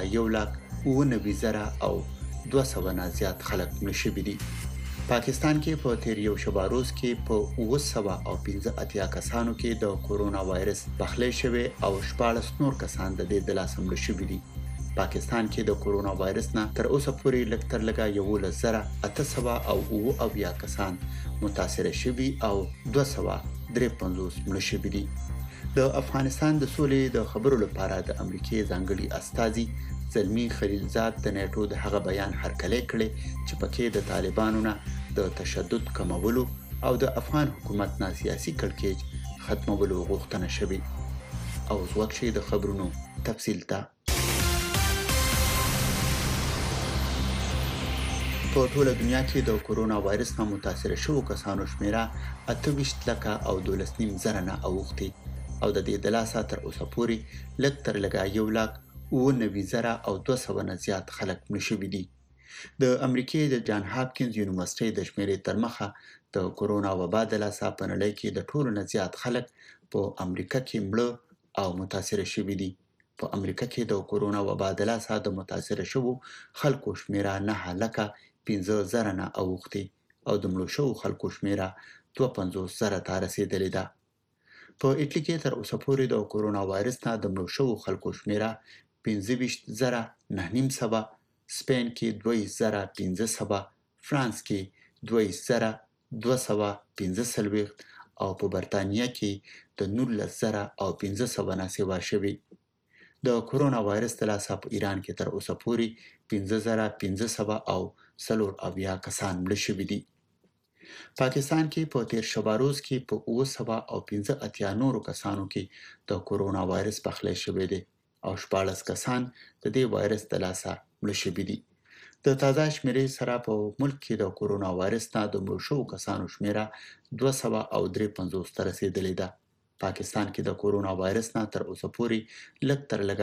1,99,200 نه زیات خلک مړه شوي دي. پاکستان کې په تیر یو شبه روز کې په 915 کسانو کې د کورونا وایرس پخلی شوی او 14 نور کسان د دې د لاسه مړه شوي دي. پاکستان کې د کورونا وایرس نه تر اوسه پورې لږ تر لږه 11,800 کسان متاثر شوي او 253 مړه شوي دي. د افغانستان د سولې د خبرو لپاره د امریکای ځانګړي استازي زلمی خلیلزاد د نیټو د هغه بیان هرکلی کړي چې پکې د طالبانو نه د تشدد کمولو او د افغان حکومت نه سیاسي کړکېچ ختمولو غوښتنه شوې. او ځوک شي د خبرونو تفصیل ته. په ټوله دنیا کې د کورونا وایرس نه متاثر شوو کسانو شمیره 28,12,000 نه اوښتي او د دې د لاسه تر اوسه پورې لږ تر لږه 1,99,200 نه زیات خلک مړه شوي دي. د امریکای د جان هاپکینز یونیورسيټي د شمیرې تر مخه د کورونا وبا د لاسه په نړۍ کې د ټولو نه زیات خلک په امریکا کې مړه او متاثر شوي دي. په امریکا کې د کورونا وبا د لاسه د متاثر شوو خلکو شمیره 9,50,000 نه اوښتي او د مړو شوو خلکو شمیره 52,000 ته رسیدلې ده. په ایټلی کې تر اوسه پورې د کورونا وایرس نه د مړو شوو خلکو شمیره 25,900، سپین کې 2,500، فرانس کې 2,215 او په برتانیا کې د 19,500 نه سیوا شوي. د کورونا وایرس د لاسه په ایران کې تر اوسه پورې 5,500 کسان مړه شوي دي. پاکستان کې په تیر شبه روز کې په 915 نورو کسانو کې د کورونا وایرس پخلی شوی دی او 14 کسان د دې وایرس د لاسه مړه شوي دي. د تازه شمیرې سره په ملک کې د کورونا وایرس نه د مړو شوو کسانو شمیره 253 ته رسیدلې ده. پاکستان کې د کورونا وایرس نه تر اوسه پورې لږ تر لږه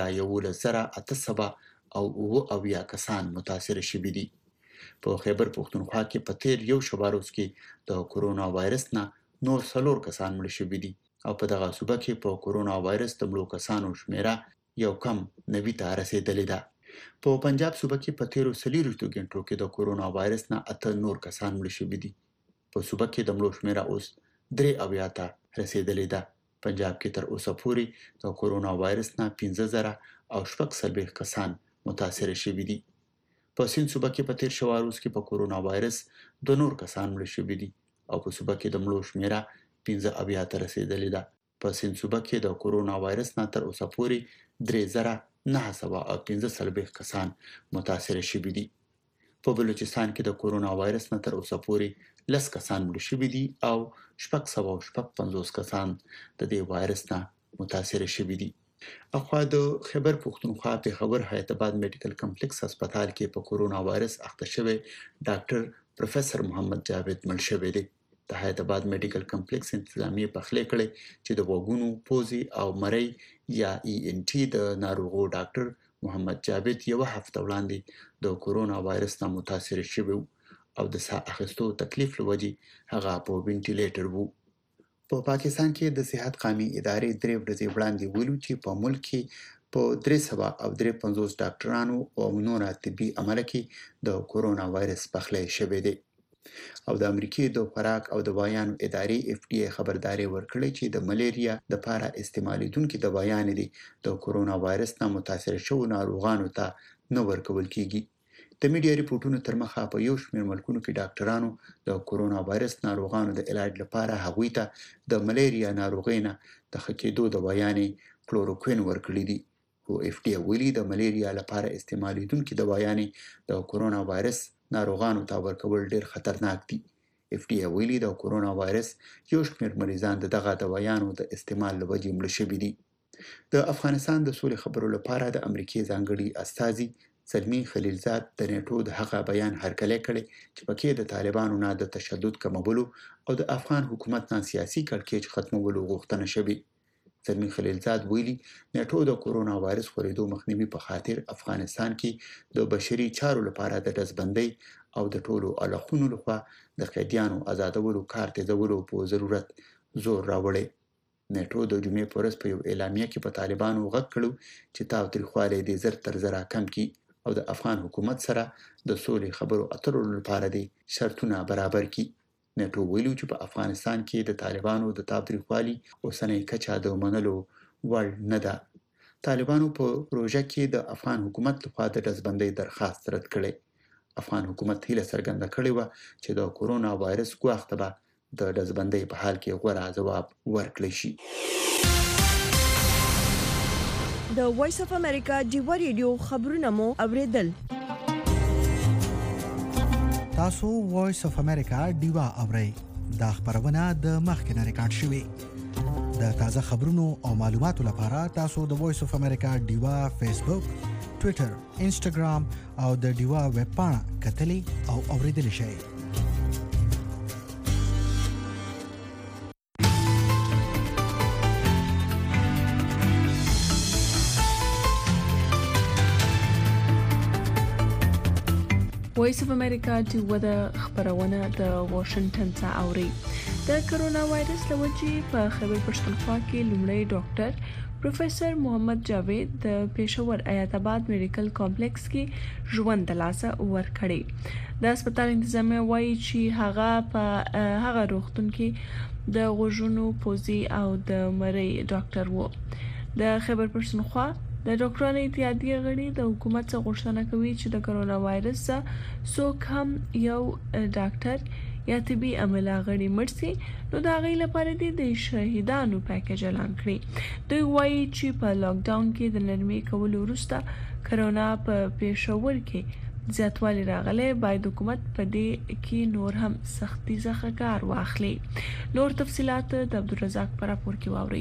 11,800 کسان متاثر شوي دي. په خیبر پختونخوا کې په تیر یو شبه روز کې د کورونا وایرس نه نور 4 کسان مړه شوي دي او په دغه صوبه کې په کورونا وایرس د مړو کسانو شمیره یو کم 90 ته رسیدلې ده. په پنجاب صوبه کې په تیرو 40 غنټو کې د کورونا وایرس نه 8 نور کسان مړه شوي دي. په صوبه کې د مړو شمیره اوس 83 ته رسیدلې ده. پنجاب کې تر اوسه پورې د کورونا وایرس نه 15,040 کسان متاثر شوي دي. په سین صوبه کې په تیر شوه روز کې په کورونا وایرس 2 نور کسان مړه شوي دي او په صوبه کې د مړو شمیره 15 ته رسیدلې ده. په سین صوبه کې د کورونا وایرس نه تر اوسه پورې 3,915 کسان متاثر شوي دي. په بلوچستان کې د کورونا وایرس نه تر اوسه پورې 10 کسان مړه شوي دي او 650 کسان د دې وایرس نه متاثر شوي دي. اخوا د خیبر پختونخوا په خبر حیاتباد میډیکل کمپلیکس هسپتال کې په کورونا وایرس اخته شوی ډاکټر پروفیسور محمد جاوید مړ شوی دی. د حیاتباد میډیکل کمپلیکس انتظامیه پخلی کړي چې د وګونو پوزي او مرۍ یا ENT د ناروغو ډاکټر محمد جاوید یو هفته وړاندې د کورونا وایرس نه متاثر شوی او د ساه اخیستو تکلیف لوجي هغه په وینټیلیټر وو. په پاکستان کې د صحت قومي ادارې 3 ورځې وړاندې ویلو چې په ملک کې په 353 ډاکټرانو او نور طبي عمله کې د کورونا وایرس پخلی شوی دی. او د امریکای د خوراک او دوايانو ادارې FDA خبرداري ورکړې چې د ملیریا د لپاره استعمالیدونکو دوايان دي د کرونا وایرس نه متاثر شوو ناروغانو ته نه ورکول کیږي. د میډیا ریپورتونو تر مخه په یو شمېر ملکونو کې ډاکټرانو د کرونا وایرس ناروغانو د علاج لپاره هغوی ته د ملیریا ناروغۍ نه د ښه کېدو دوايانې کلوروکوین ورکړي دي. خو FDA ویلي د ملیریا لپاره استعمالیدونکو دوايانې د کرونا وایرس ناروغانو ته ورکول ډېر خطرناک دي. FDA ویلي د کرونا وایرس یو شمېر مریضان دغه دوايانو د استعمال له وجې مړه شوي دي. د افغانستان د سولې خبرو لپاره د امریکای ځانګړي استازي زلمی خلیلزاد د نیټو د هغه بیان هرکلی کړی چې پکې د طالبانو نه د تشدد کمولو او د افغان حکومت نه سیاسي کړکېچ ختمولو غوښتنه شوې. زلمی خلیلزاد ویلي نیټو د کرونا وایرس خورېدو مخنیوي په خاطر افغانستان کې د بشري چارو لپاره د ډزبندۍ او د ټولو اړخونو لخوا د قیدیانو آزادولو کار تیزولو په ضرورت زور راوړی. نیټو د جمعې په ورځ په یو اعلامیه کې په طالبانو غږ کړو چې تاوتریخوالی دې زر تر زره کم کړي او د افغان حکومت سره د سولې خبرو اترو لپاره دې شرطونه برابر کړي. نیټو ویلو چې په افغانستان کې د طالبانو د تاوتریخوالي اوسنۍ کچه د منلو وړ نه ده. طالبانو په پروژه کې د افغان حکومت لخوا د ډزبندۍ درخواست رد کړی. افغان حکومت هیله څرګنده کړې وه چې د کرونا وایرس ګواښ ته به د ډزبندۍ په حال کې غوره جواب ورکړی شي. د وایس اف امریکا ډیوا ریډیو خبرونه مو اوریدل. تاسو وایس اف امریکا ډیوا اورئ. دا خبرونه د مخکنه ریکارډ شوې. د تازه خبرونو او معلوماتو لپاره تاسو د وایس اف امریکا ډیوا فیسبوک، ټوئیټر، انسټاګرام او د ډیوا ویب پاڼه کتلی او اوریدل شئ. وایس اف امریکا ډیوا د خبرونه د واشنگټن څخه اوري. د کرونا وایرس لوجې په خیبر پښتونخوا کې لومړی ډاکټر پروفیسور محمد جاوید د پېښور حیات آباد میډیکل کمپلیکس کې ژوند د لاسه ورکړی. د هسپتال انتظامیه وایي چې هغه په هغه روغتون کې د غوږونو پوزي او د مرۍ ډاکټر وو. د خیبر پښتونخوا د ډاکټرانو اتحادیې غړي د حکومت څخه غوښتنه کوي چې د کرونا وایرس څوک هم یو ډاکټر یا طبي عمله غړي مړ شي نو د هغې لپاره د شهیدانو پیکیج اعلان کړي. دوی وایي چې په لاک ډاون کې د نرمۍ کولو وروسته کرونا په پېښور کې زیاتوالی راغلی، باید حکومت په دې کې نور هم سختي څخه کار واخلي. نور تفصيلات د عبدالرزاق په راپور کې واورئ.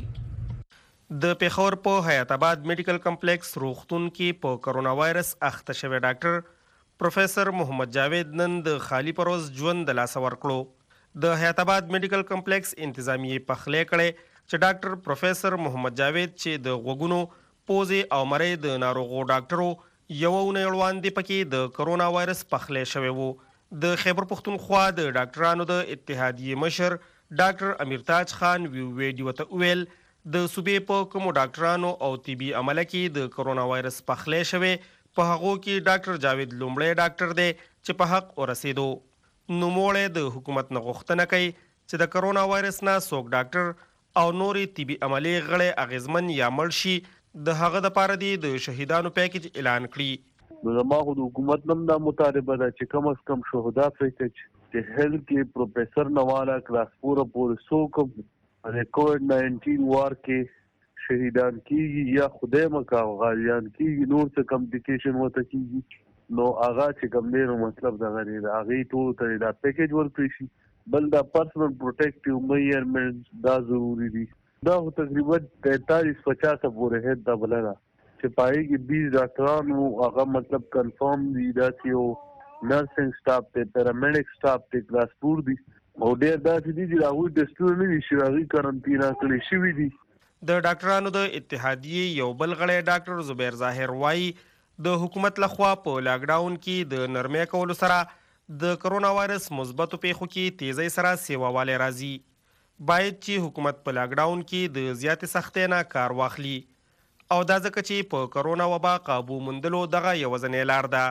د پېښور په حیات آباد میډیکل کمپلیکس روغتون کې په کرونا وایرس اخته شوی ډاکټر پروفیسور محمد جاوید نن د خالی پروز ژوند د لاسه ورکړو. د حیات آباد میډیکل کمپلیکس انتظامیې پخلی کړی چې ډاکټر پروفیسور محمد جاوید چې د غوږونو، پوزې او مرۍ د ناروغو ډاکټرو یوه اونۍ وړاندې پکې د کرونا وایرس پخلی شوی وو. د خیبر پښتونخوا د ډاکټرانو د اتحادیې مشر ډاکټر امیرتاج خان ویډیو ته وویل د صوبې په کومو ډاکټرانو او طبي عمله کې د کرونا وایرس پخلی شوی په هغو کې ډاکټر جاوید لومړی ډاکټر دی چې په حق ورسېدو. نوموړی د حکومت نه غوښتنه کوي چې د کرونا وایرس نه څوک ډاکټر او نورې طبي عملې غړي اغیزمن یا مړ شي د هغه دپاره دی د شهیدانو پیکیج اعلان کړي. نو زما خو د حکومت نم دا مطالبه ده چې کم از کم شهدا پیکیج د هیلث کې پروفیسور نوالا کلاس 4 پورې څوک د کووډ-19 وار کې شهیدان کیږي یا خدای مکاو غالیان کیږي نور څه کمپلیکیشن وته کیږي نو هغه چې کوم دی نو مطلب دا غني دا هغه ټول ته دا پیکیج ورکړي شي. بل دا پرسنل پروټیکټیو میجرمنټس دا ضروری دي. دا تقریبا 43-50 پورې هد دا بلنه چې پای کې 20 ډاکټرانو هغه مطلب کنفرم دي دا چې نرسنګ سټاف ته پیرامډیک سټاف ته کلاس 4 دي او ډېر داسې دي چې راغوي د ستونزې نه دي چې راغوي کارنټینا کړي شوي دي. د ډاکټرانو د اتحادیې یو بل غړی ډاکټر زبیر ظاهر وایي د حکومت لخوا په لاک ډاون کې د نرمۍ کولو سره د کرونا وایرس مثبتو پیښو کې تیزی سره سیواوالی راځي. باید چې حکومت په لاک ډاون کې د زیاتې سختۍ نه کار واخلي او دا ځکه چې په کرونا وبا قابو موندلو دغه یوازینۍ لار ده.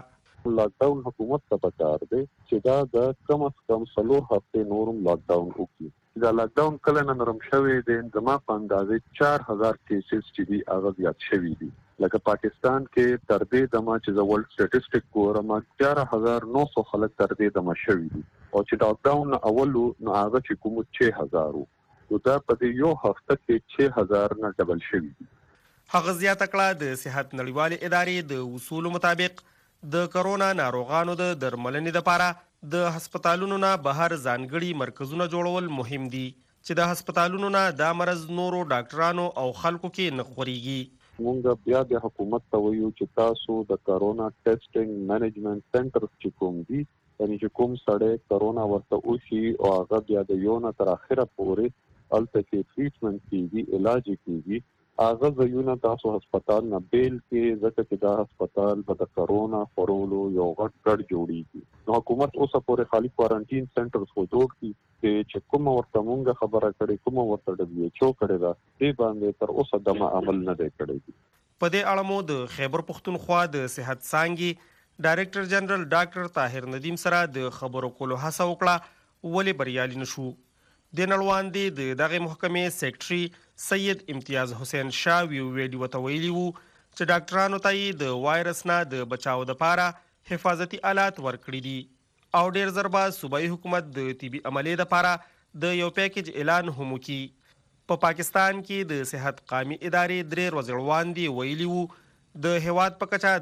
لاک ډاون حکومت ته پکار دی چې دا د کم از کم 3 هفته نورم لاک ډاون وکړي. دا لاک ډاون کله نرم شوی دی زما په اندازې 4000 کیسز چې دی هغه زیات شوی دي. لکه پاکستان کې تر دې دمه چې د ورلد سټټیسټیک ګورم 14900 خلک تر دې دمه شوی دي او چې لاک ډاون اولو نو هغه چې کوم 6000 وو دا په یو هفته کې 6000 نه ډبل شوی دي. هغه زیاته کړه د صحت نړیوالې ادارې د اصولو مطابق د کرونا ناروغانو د درملنې لپاره د هسپتالونو نه بهر ځانګړي مرکزونه جوړول مهم دي چې د هسپتالونو نه دا مرض نورو ډاکټرانو او خلکو کې نه خوريږي. مونږ بیا د حکومت ته وایو چې تاسو د کرونا ټیسټینګ مینجمنت سنټر چې کوم دي یعنی چې کوم سړی کرونا ورته وشي او هغه بیا د یو نه تر اخره پورې الته کې ټریټمنټ کیږي علاج کیږي هغه ځایونه تاسو هسپتال نه بیل کې ځکه چې دا هسپتال په د کرونا خورولو یو غټ جوړیږي. نو حکومت اوسه پورې خالی کوارانټین سنټرز خو جوړ کړي چې کوم ورته مونږه خبره کړې کوم ورته WHO کړې دا دې باندې تر اوسه دمه عمل نه دی کړی. په دې اړه مو د خیبر پښتونخوا د صحت څانګې ډایریکټر جنرال ډاکټر طاهر ندیم سره د خبرو کولو هڅه وکړه ولې بریالي نشو. د نړوان د دغه محکمې سیکریټري سید امتیاز حسین شاه ویډیو ته ویلي وو چې ډاکټرانو ته د وایرس نه د بچاو لپاره حفاظتي آلات ورکړي دي او ډیر ضربه صوبایي حکومت د طبي عملیې لپاره د یو پیکیج اعلان هم وکړي. په پاکستان کې د صحت قامي ادارې درې ورځې وړاندې ویلي وو د هیواد په کچه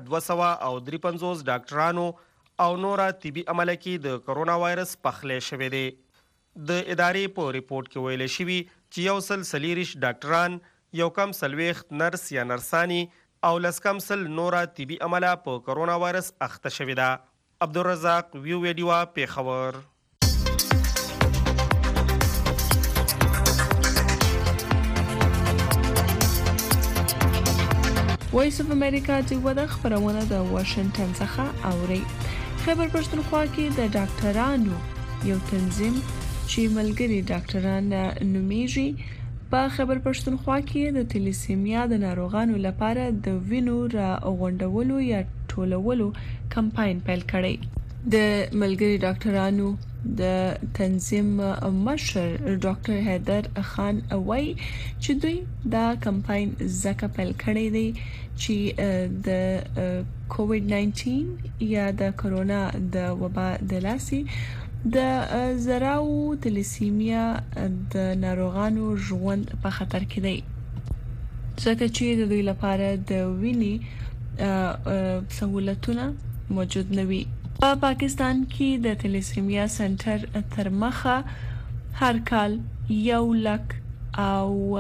253 ډاکټرانو او نور طبي عمله کې د کرونا وایرس پخلی شوی دی. د ادارې په ریپورت کې ویل شوی چې یو سل سلیریش ډاکټران یو کم سلويخت نرس یا نرسانی او لسکم سل نورا طبي عمله په کرونا وایرس اخته شوی ده. عبدالرزاق ویډیو پیښور. وایس اف امریکا چې د خبرونه د واشنگټن څخه اوري. خیبر پښتونخوا کې د ډاکټرانو یو تنظیم چې ملګری ډاکټران نومیږي په خیبر پښتونخوا کې د تلیسیمیا د ناروغانو لپاره د وینو را غونډولو یا ټولولو کمپاین پیل کړی. د ملګری ډاکټرانو د تنظیم مشر ډاکټر حیدر خان وایي چې دوی دا کمپاین زکه پیل کړی دی چې د کووډ 19 یا د کرونا د وبا د لاسي د زراو تلیسیمیا د ناروغانو ژوند په خطر کې دی ځکه چې د دوی لپاره د وینې سہولتونه موجود نه وي. په پاکستان کې د تلیسیمیا سنټر تر مخه هر کال 100,000 او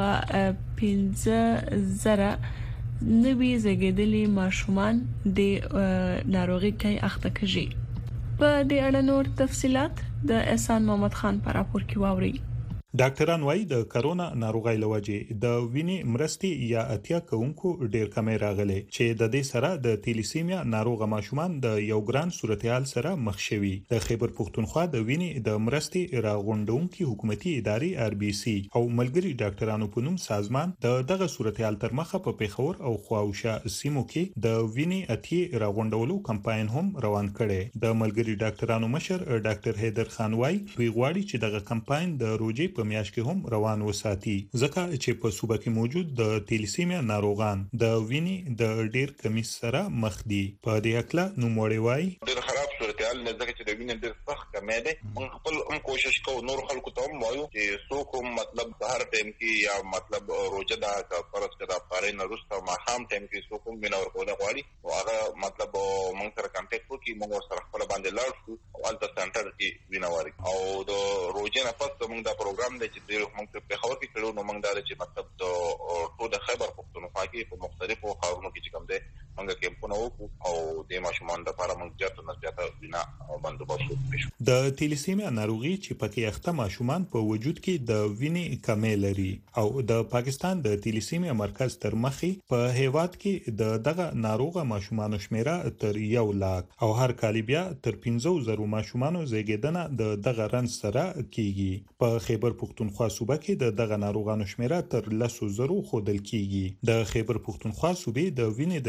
15,000 نوي زیږیدلي ماشومان د ناروغي کې اخته کیږي. په دې اړه نور تفصيلات د احسان محمد خان په راپور کې واوري. ډاکټران وايي د کرونا ناروغي لوجه د وینې مرستې یا اتیا کوونکو ډیر کمی راغلي چې د دې سره د تلیسیمیا ناروغ ماشومان د یو ګران صورتحال سره مخ شوي. د خیبر پښتونخوا د وینې د مرستې راغونډونکو حکومتي ادارې RBC او ملګری ډاکټرانو په نوم سازمان دغه صورتحال تر مخه په پیښور او خواوشا سیمو کې د وینې اتیا راغونډولو کمپاین هم روان کړي. د ملګری ډاکټرانو مشر ډاکټر حیدر خان وايي دوی غواړي چې دغه کمپاین د روزي په میاشت کې هم روان وساتي ځکه چې په صوبه کې موجود د تلیسیمیا ناروغان د وینې د ډیر کمی سره مخ دي. په دې اکلا نو موړی وای ډیر خراب صورتحال نه ځکه چې د وینې ډیر سخت کمی دی. موږ خپل کوشش کوو نور خلکو ته هم وایو چې څوک مطلب هر ټیم کې یا مطلب روزه دا فرض کړه پاره نه روسته ما خام ټیم کې څوک هم بنا ورکول غواړي او هغه مطلب موږ سره کانټیکټ وکړي موږ سره خپل باندې لاړ شو او الته سنټر کې بنا ورکړي او د روزه نه پس موږ دا پروګرام دی چې موږ په خبر کې کړو نو موږ دا چې مطلب ټول د خیبر پښتونخوا کې په مختلفو ښارونو کې کوم دی موږ کیمپونه وکړو او د ماشومان لپاره موږ جاته نسبت بنا بندوبست وکړو. د تلیسیمیا ناروغي چې پکې اخته ماشومان په وجود کې د وینې کمی لري او د پاکستان د تلیسیمیا مرکز تر مخې په هیواد کې دغه ناروغه ماشومان شمیره تر 100,000 او هر کال بیا تر 15,000 ماشومان زیږیدنه دغه رنځ سره کیږي. په خیبر پښتونخوا صوبه کې دغه ناروغانو شمیره تر 10,000 خودل کیږي. د خیبر پښتونخوا صوبې د وینې د تنظیم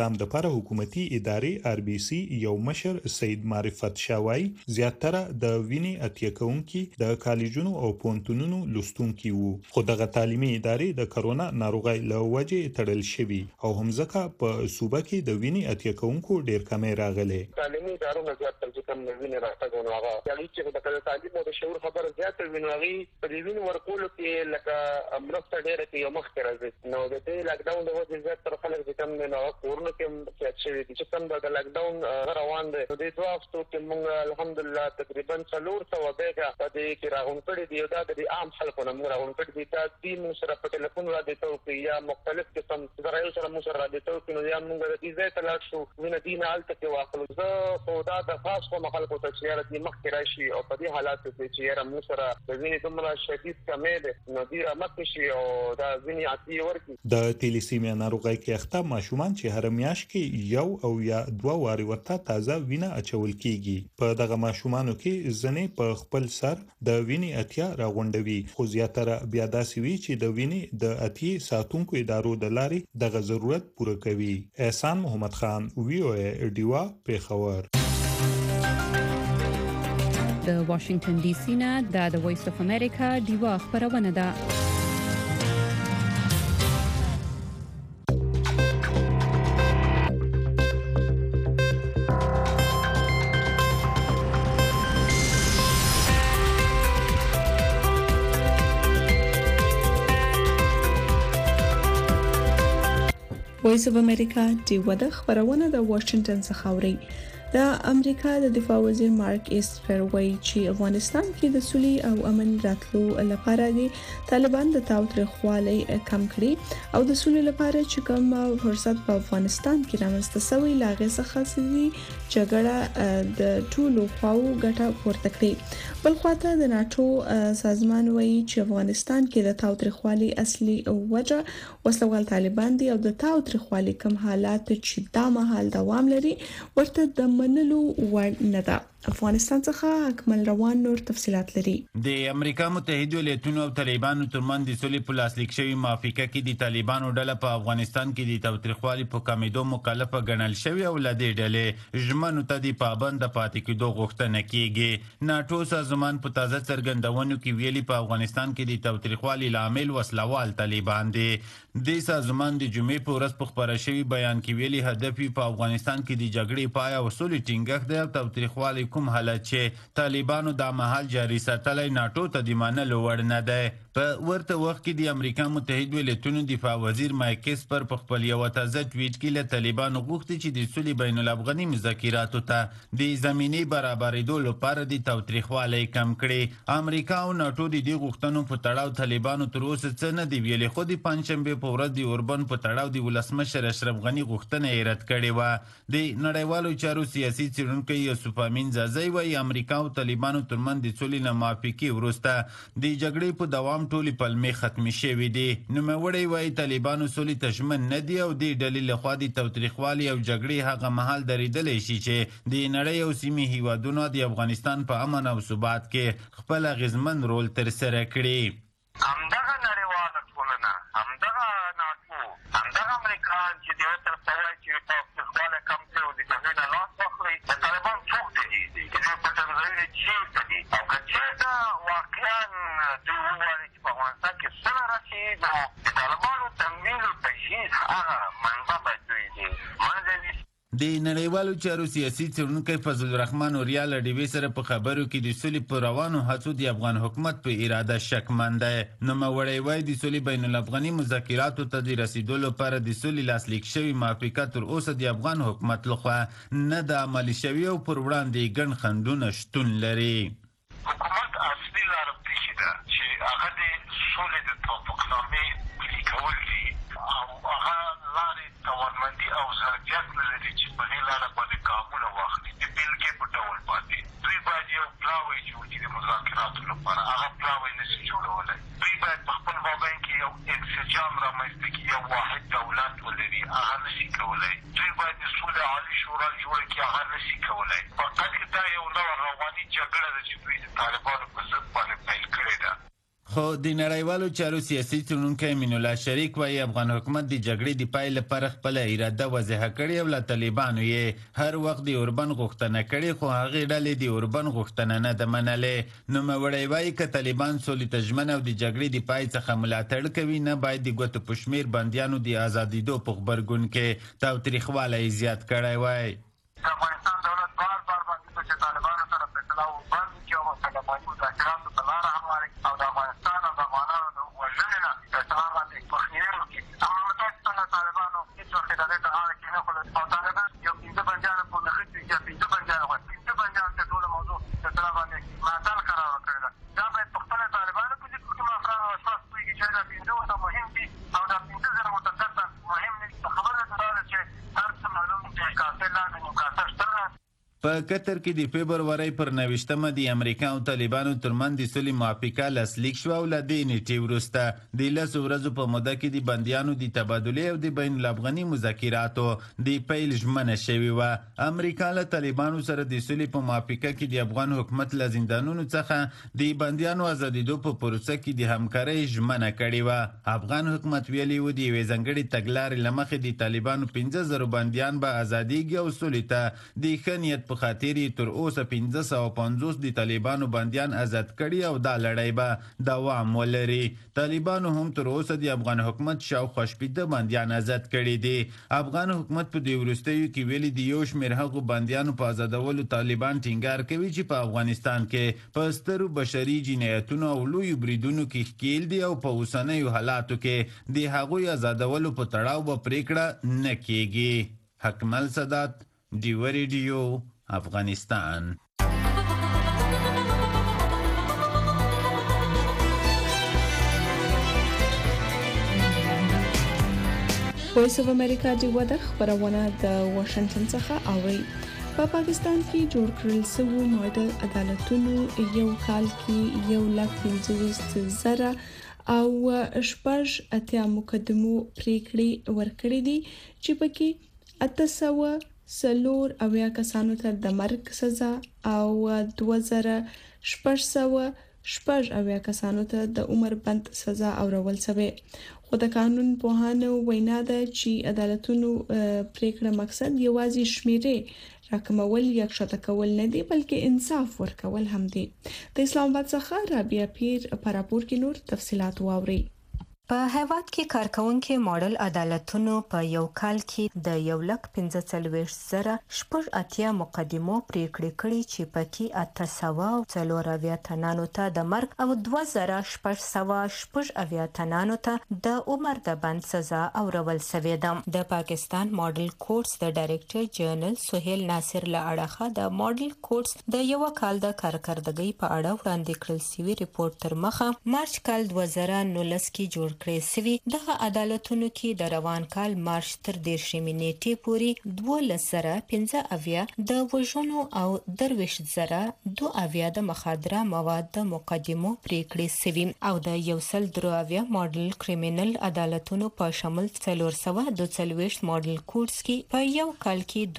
نظام د لپاره حکومتي ادارې RBC یو مشر سید معرفت شاوای زیاتره د وینې اتیا کوونکي د کالجونو او پونتونونو لستونکي وو خو دغه تعلیمي ادارې د کرونا ناروغي له وجې تړل شوي او همزکه په صوبه کې د وینې اتیا کوونکو ډیر کمې راغلي تعلیمي ادارو زیات تر کم وینې راځي نو هغه چې د تعلیم او د شعور خبر زیات وینوغي په دې وینې ورکول کې لکه مرسته ډیره کې یو مخ راځي نو د دې لاک ډاون د وجې زیات تر خلک چې کم نه کورونه کې چې څنګه د لاک ډاون روان دي د دوه هفتو کې موږ الحمدلله تقریبا 400 بیګه په دې کې راغون کړي دی دا د عام خلکو نه موږ راغون کړي دي چې موږ سره په ټلیفون را دي ته یا مختلف قسم درایو سره موږ را دي ته نو یا موږ د دې ځای ته لاړ شو وینې دین حالت کې واخلو زه خدا د خاص په خلکو ته چې یاره دې مخ کې راشي او په دې حالات کې چې یاره موږ سره د وینې دومره شدید کمې ده نو دې رامت شي او دا وینې عادي ورکی د تیلیسیمیا ناروغي کې اخته ماشومان چې هر میاشت کې یو او یا دوه واري ورته تازه وینه اچول کیږي په دغه ماشومانو کې ځنې په خپل سر د وینې اتیا راغونډوي خو زیاتره بیا داسې وی چې د وینې د اتیا ساتونکو ادارو د لارې دغه ضرورت پوره کوي احسان محمد خان VOA ډیوا پیښور د واشنگټن ډي سي نه د وایس اف امریکا ډیوا خبرونه ده وایس اف امریکا ډیوا د خبرونه د واشنگټن څخه اوري د امریکا د دفاع وزیر مارک اسپر وایي چې افغانستان کې د سولې او امن راتلو لپاره د طالبان د تاوتریخوالي کم کړي او د سولې لپاره چې کوم فرصت په افغانستان کې رامنځته شوی لاغه څخه سړي جګړه د ټولو خواو ګټه پورته کړي بل خواته د ناتو سازمان وایي چې افغانستان کې د تاوتریخوالي اصلي وجه وسلوال طالبان دي او د تاوتریخوالي کم حالات چې دا مهال دوام لري ورته د منلو وړ نه ده افغانستان څخه اکمل روان نور تفصيلات لري د امریکا متحده ایالاتونو او طالبانو ترمن د سولې په لاسلیک شوی موافقه کې د طالبانو ډله په افغانستان کې د تاوتریخوالي په کمیدو مکلفه ګڼل شوی او لدې ډلې ژمنو ته د پابند پاتې کېدو غوښتنه کیږي ناتو سازمان په تازه څرګندونو کې ویلي په افغانستان کې د تاوتریخوالي لامل وسلوال طالبان دي د سازمان د جمعې په ورځ په خبره شوی بیان کې ویلي هدف په افغانستان کې د جګړې پای او سولې ټینګښت د تاوتریخوالي کوم حالت چې طالبانو د مهال جاري ساتلای ناتو ته د منلو وړ نه ده په ورته وخت کې د امریکا متحده ایالاتونو دفاع وزیر مایک اسپر په خپل یو تازه ټویټ کې له طالبانو غوښتي چې د سولې بین الافغاني مذاکراتو ته د زمینې برابرېدو لپاره د تاوتریخوالي کم کړي امریکا او ناتو د دې غوښتنو په تړاو طالبانو تر اوسه څه نه دی ویلي خو د پنځشنبه په ورځ د اوربن په تړاو د ولسمشر اشرف غنی غوښتنه یې رد کړې و د نړیوالو چارو سیاسي څېړونکي یوسف امین زازی وايي امریکا او طالبانو ترمن د سولې نه موافقه وروسته د جګړې په دوام ټولې پلمې ختمې شوې دي نوموړی وايي طالبانو سولې ته ژمن نه دي او د ډلې لخوا د تاوتریخوالي او جګړې هغه مهال درېدلی شي چې د نړۍ او سیمې هیوادونو د افغانستان په امن او ثبات کې خپل اغیزمن رول ترسره کړي همدغه نړیواله ټولنه همدغه ناتو همدغه امریکا چې د یو طرف ته وایي چې تاوتریخوالی کم کړي او د جګړې نه لاس واخلي د طالبان څوک دي چې دوی په ځانګړي چیرته دي او که چېرته واقعا دوی وغواړي چې په افغانستان کې سوله راشي نو د طالبانو تمویل او تجهیز هغه منبع باید دوی دي منځوي د نړیوالو چارو سیاسي څېړونکی فضل الرحمن اوریا له ډیوې سره په خبرو کې د سولې په روانو هڅو د افغان حکومت په اراده شکمن دی نوموړی وایي د سولې بین الافغاني مذاکراتو ته د رسیدو لپاره د سولې لاسلیک شوي موافقه تر اوسه د افغان حکومت لخوا نه ده عملي شوې او پر وړاندې ګڼ خنډونه شتون لري حکومت اصلي لاره پرېښې ده چې هغه د سولې د توافقنامې پلي کول دي او هغه لارې توانمندي او ظرفیت نه لري چې په دې لاره باندې ګامونه واخلي د بېلګې په ډول باندې دوی باید یو پلاوی جوړ کړي د مذاکراتو لپاره هغه پلاوی نشي جوړولی دوی باید په خپل مابین کې یو انسجام رامنځته کړي یو واحد دولت ولري هغه نشي کولی دوی باید د سولې عالي شورا جوړه کړي هغه نشي کولی فقط دا یو نوع رواني جګړه ده چې دوی د طالبانو په ضد باندې پیل کړې ده خو د نړیوالو چارو سیاسي څېړونکی امین الله شریک وايي افغان حکومت د جګړې د پای لپاره خپله اراده واضحه کړې او له طالبانو یې هر وخت د اوربند غوښتنه کړې خو هغې ډلې د اوربند غوښتنه نه ده منلې. نوموړی وايي که طالبان سولې ته ژمن او د جګړې د پای څخه ملاتړ کوي نه باید د ګوتو په شمېر بندیانو د ازادېدو په غبرګون کې تاوتریخوالی زیات کړی وای. افغانستان دولت بار باندې چې طالبانو سره فیصله وبند کړي او طالباني مذاکراتو ته لاره همواري او د افغانستان او د افغانانو د وژنې نه فیصله باندې مخنیوی وکړي. اما متاسفانه طالبانو هېڅ وخت د دې ته غاړه کېنښوده او طالبان یو 15 بندیانو په نښتي یا 15 بندیانو ته ټوله موضوع فیصله باندې معطل قرار کړې ده. دا باید په خپله طالبانو په دې کوم افراد او اشخاص پوهېږي چې دا 15 ورته مهم دي او دا 15 زره ورته څرته مهم نه دي. خبره دا ده چې هر څه معلوم دي چې کافر لاندې نو کافر شته. په قطر کې د فبرورۍ پر 29مه د امریکا او طالبانو ترمنځ د صلح موافقه لاسلیک شوه او له دې نیټې وروسته د 10 ورځو په موده کې د بندیانو د تبادلې او د بین الافغاني مذاکراتو د پیل ژمنه شوې وه. امریکا له طالبانو سره د صلح په موافقه کې د افغان حکومت له زندانونو څخه د بندیانو ازادېدو په پروسه کې د همکارۍ ژمنه کړې وه. افغان حکومت ویلي و د یوې ځانګړې تګلارې له مخې د طالبانو 15,000 بندیان به ازادېږي او صلح ته د ښه نیت په خاطر تر اوسه 550 د طالبانو بندیان آزاد کړي او دا لړۍ به دوام ولري. طالبانو هم تر اوسه د افغان حکومت شاوخوا 15 بندیان آزاد کړي دي. افغان حکومت په دې وروستیو کې ویلي د یو شمېر هغو بندیانو په آزادولو طالبان ټینګار کوي چې په افغانستان کې په سترو بشري جنایتونو او لویو بریدونو کې ښکېل دي او په اوسنیو حالاتو کې د هغوی آزادولو په تړاو به پریکړه نه کیږي. حکمل سادات، ډیوه ریډیو، افغانستان. وایس اف امریکا ډیوه د خبرونه د واشنگټن څخه اوري. په پاکستان کې جوړ کړل شوی ماډل عدالتونو یو کال کې 1,25,000 او 8 مقدمو پریکړې ورکړې دي چې پکې 800 سلور اویا کسانو ته د مرګ سزا او 2,600 اویا کسانو ته د عمر بند سزا اورول شوی. خو د قانون پوهانو وینا ده چې عدالتونو پریکړه مقصد یوازې شمیرې راکمول یا ښکته کول نه دی بلکې انصاف ورکول هم دی. د اسلام آباد څخه رابعه پیر په راپور کې نور تفصيلات واوري. په هیواد کې کارکونکو ماډل عدالتونو په یو کال کې د 1,45,000 مقدمو پریکړې کړې چې پکې 804 تنانو ته د مرګ او 2,600 تنانو ته د عمر د بند سزا اورول شوې ده. د پاکستان ماډل کورټس د ډایریکټر جنرال سہیل ناصر له اړخه د ماډل کورټس د یو کال د کارکردګۍ په اړه وړاندې کړل شوی ریپورت تر مخه مارچ کال 2019 کې جوړ کړی شوی. دغه عدالتونو کې د روان کال مارچ تر 10 نیټې پورې 12,015 د وژنو او 23,002 د مخدره مواد د مقدمو پریکړې شوی او د 103 ماډل کریمینل عدالتونو په شمول 442 ماډل کورټس کې په یو کال کې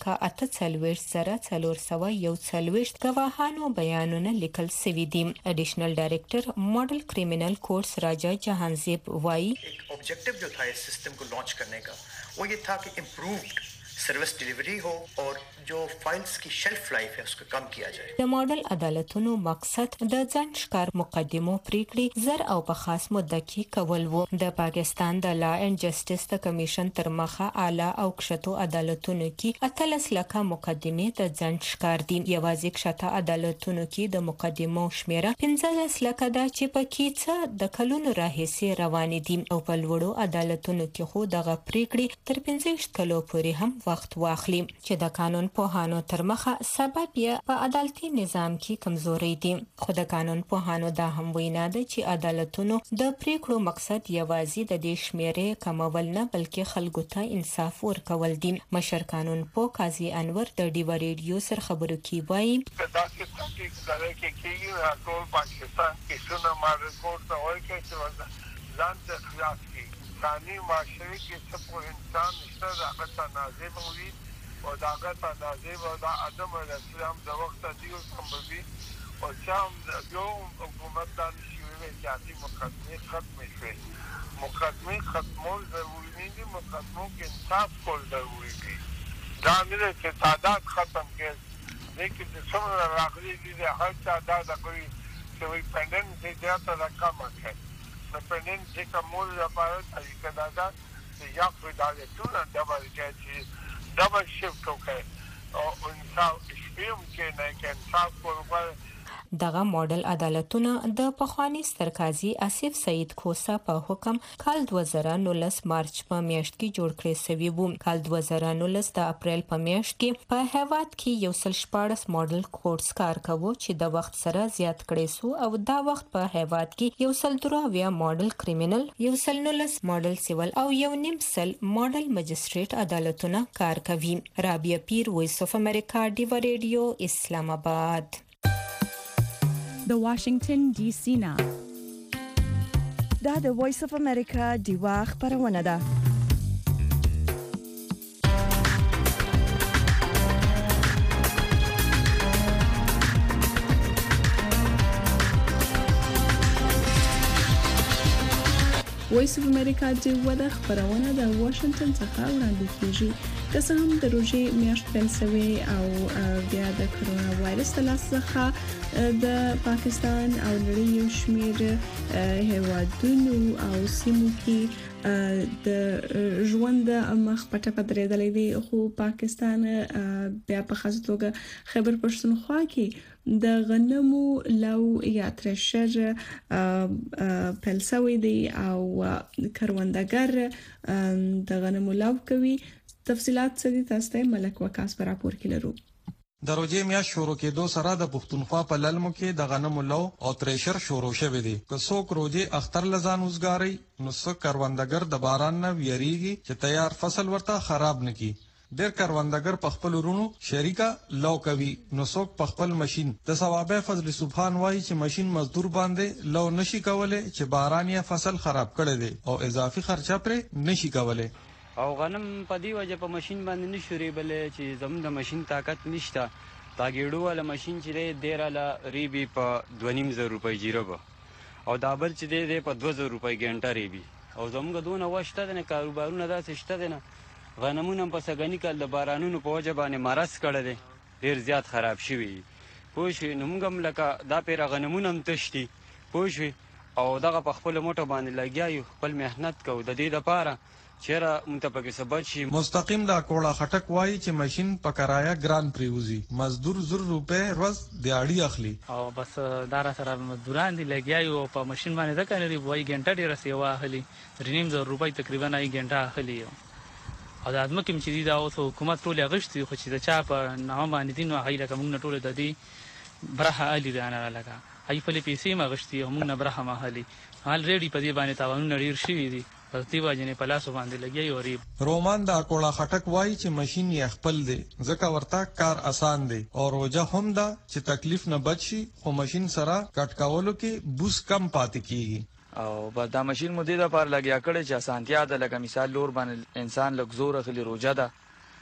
2,48,441 گواهانو بیانونه لیکل شوی دي. اډیشنل ډایریکټر ماډل کریمینل کورټس راجا جهانزیب वाई एक objective जो था इस सिस्टम को लॉन्च करने का वो ये था कि इम्प्रूव्ड सर्विस डिलीवरी हो और जो फाइल्स की शेल्फ लाइफ है उसको कम किया जाए. د ماډل عدالتونو مقصد د ځان ښکار مقدمو پریکړې زر او په خاص مدته کې کول وو. د پاکستان د لا اینڈ جسټس د کمیشن تر مخه اعلی او کښتو عدالتونو کې 13 لکه مقدمې د ځان ښکار دي. یوازې کښته عدالتونو کې د مقدمو شمیره 15 لکه ده چې پکې څه د کلونو راهیسې روان دي او په لوړو عدالتونو کې خو دغه پریکړې تر 15 کلو پورې هم وخت واخلي چې د قانون پوهانو تر مخه سبب یې په عدالتي نظام کې کمزوري دي. خو د قانون پوهانو دا هم وینا ده چې عدالتونو د پریکړو مقصد یوازې د دې شمیرې کمول نه بلکې خلکو ته انصاف ورکول دي. مشر قانون پوه قاضي انور د ډیوه ریډیو سره خبرو کې وایي ثاني معاشري کې څه په انسان نشته دغه تنازع موجود او دغه تنازع او د ادم اسلام د وخت دی او سمبوي او چې یو حکومت د شوې سیاسي مقدمې ختمې شوې مقدمې ختمول ضروري نه دي مقدمو کې انصاف کول ضروري دي دا نه چې تعداد ختم کړي لیکن چې څومره راغلي دي د هر تعداد کوي چې وي پندن چې زیاته رقم کړي نو پندن چې کومول لپاره طریقه دا ده چې یا فدالتونه ډبل شفت وکړي او انصاف شپیم کې نه کې انصاف کول دغه ماډل عدالتونه د پخوانی سترقاضي اسف سعید کوسا په حکم کال 2019 مارچ په میاشت کې جوړ کړی شوی وو. کال 2019 د اپریل په میاشت کې په هیواد کې یو سل شپاړس ماډل کورټس کار کوي چې د وخت سره زیات کړي سو او دا وخت په هیواد کې یو سل درویا ماډل کریمینل یو سل 19 ماډل سیول او یو نیم سل ماډل مجستریټ عدالتونه کار کوي. رابعه پیر، وایس اف امریکا، ډیوا ریډیو، اسلام آباد. د واشنگټن ډي سي نه دا د وایس اف امریکا ډیوا خبرونه ده. وایس اف امریکا ډیوا د خبرونه د واشنگټن څخه وړاندې کیږي. که څه هم د روژې میاشت پیل شوې او بیا د کرونا وایرس د لاس څخه د پاکستان او نړۍ یو شمېر هیوادونو او سیمو کې د ژوند مخ په ټپه درېدلې دي خو پاکستان بیا په خاص توګه خیبر پښتونخوا کې د غنمو لو یا ترشر پیل شوی دی او کروندګر د غنمو لو کوي. تفصيلات سدي تاسو ته ملک وکاس پر راپور کې لرو. د روزې میاشت شروع کېدو سره د پښتونخوا په للمو کې د غنمو لو او تریشر شروع شوه دي. که څوک روزې اختر لزان وزګاری نو څوک کروندګر د باران نه ویریږي چې تیار فصل ورته خراب نکي. ډېر کروندګر په خپل ورونو شریکا لو کوي نو څوک په خپل ماشين. د ثوابه فضل سبحان وایي چې ماشين مزدور باندې لو نشي کولای چې باران یا فصل خراب کړي دي او اضافي خرچه پر نشي کولای. او غنم په دی وجه په ماشين باندې نشوري بلې چې زموږ د ماشين طاقت نشته. تاګېړو ولا ماشين چې ډیر لا ریبي په 2.5 روپۍ جیربه او دا بل چې دی په 2000 روپۍ ګنټه ریبي او زموږ دونه وشته نه کاروبارونه داسې شته نه. غنمونه په سګنی کال د بارانونو په وجه باندې مرز کړه دي ډیر زیات خراب شوی. پوه شئ نو موږ لکه دا پیر غنمونه هم تشتي پوه شئ او دغه په خپل موټو باندې لګیایو خپل مهنت کو د دې لپاره چیرې متپکې سبب شي. مستقیم دا کوړه خټک وایي چې ماشين په کرایا ګران پریوزي مزدور 0 روپے روز دیاړي اخلي او بس دارا سره مزدوران دي لګیایو په ماشين باندې ځکه لري وای ګنټه ډیره سیوا اخلي 3.5 روپۍ تقریبا ای ګنټه اخلي او د ادمه کوم چې دا اوس حکومت ټول غشتي خو چې دا چا په نامه باندې دي نو هغه کوم نه ټول د دې برخه علي رانه لګا هي په پیسې ما غشتي او موږ نه برخه ما اخلي حال ریډي په دې باندې تاوانونه ډیر شي دي پرتیوا جنې په لاس باندې لګي او رومان دا کوړه خټک وایي چې ماشين یې خپل دی ځکه ورته کار اسان دی او روزه هم دا چې تکلیف نه بچي خو ماشين سره کټ کولو کې بوس کم پاتې کیږي او با دا ماشين مو دې د پار لګیا کړي چې اسانتیا ده لکه مثال لور باندې انسان لږ زور اخلي روزه ده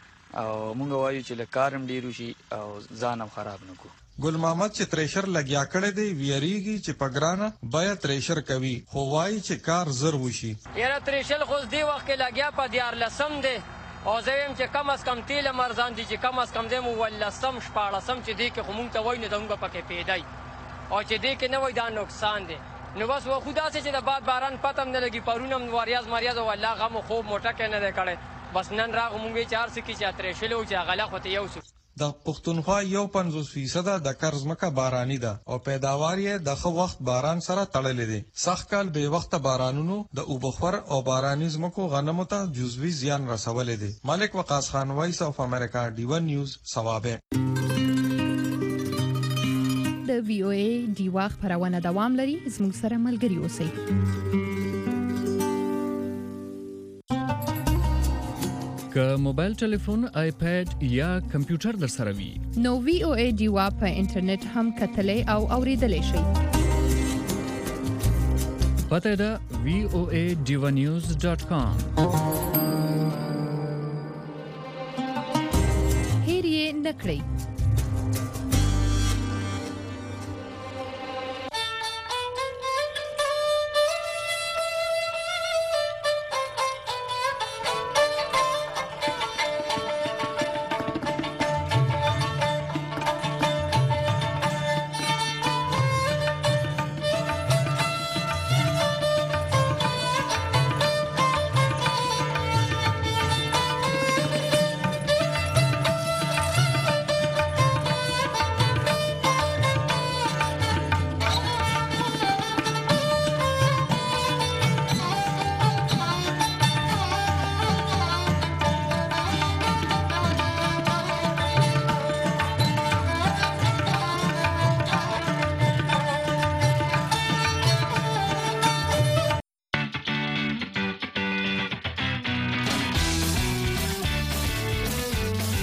او مونږ وایو چې لکارم ډیرو شي او ځانم خراب نکو. ګل محمد چې تریشر لګیا کړی دی ویریږي چې پګرانه بیا تریشر کوي خو وایي چې کار زر وشي. یاره تریشر خو دی وخت کې لګیا په دیار لسم دی او زویم چې کم از کم تیل مرزان دي چې کم از کم دمو ولسم شپاړسم چې دی کې خو مونږ ته وای نه دونګه پکې پیدای او چې دی کې نه وای دا نقصان دی نو بس و خدا سے چې د باد باران پتم نه لګي پرونم واریاز مریاز او الله غم خوب موټه کې نه کړي بس نن راغ مونږه 4 سکی چې تریشر او چې غلا خو ته یو د پښتونخوا 50% د قرض مکه باراني ده او پیداوار یې د خو وخت باران سره تړلې دي. سخت کال به وخت بارانونو د اوبخور او باراني زمکو غنمو ته جزوي زیان رسولې دي. ملک وقاص خان، وایس اف امریکا، ډیوا نیوز، ثوابه. د وی او ای ډیوا خبرونه دوام لري. زموږ سره ملګري اوسئ. که موبایل ټلیفون، آیپاد یا کمپیوټر در سره وي نو وی او ای ډیوا په انټرنیټ هم کتلې او اوریدلې شئ. پته ده voaDivanews.com. هیر یې نکړئ.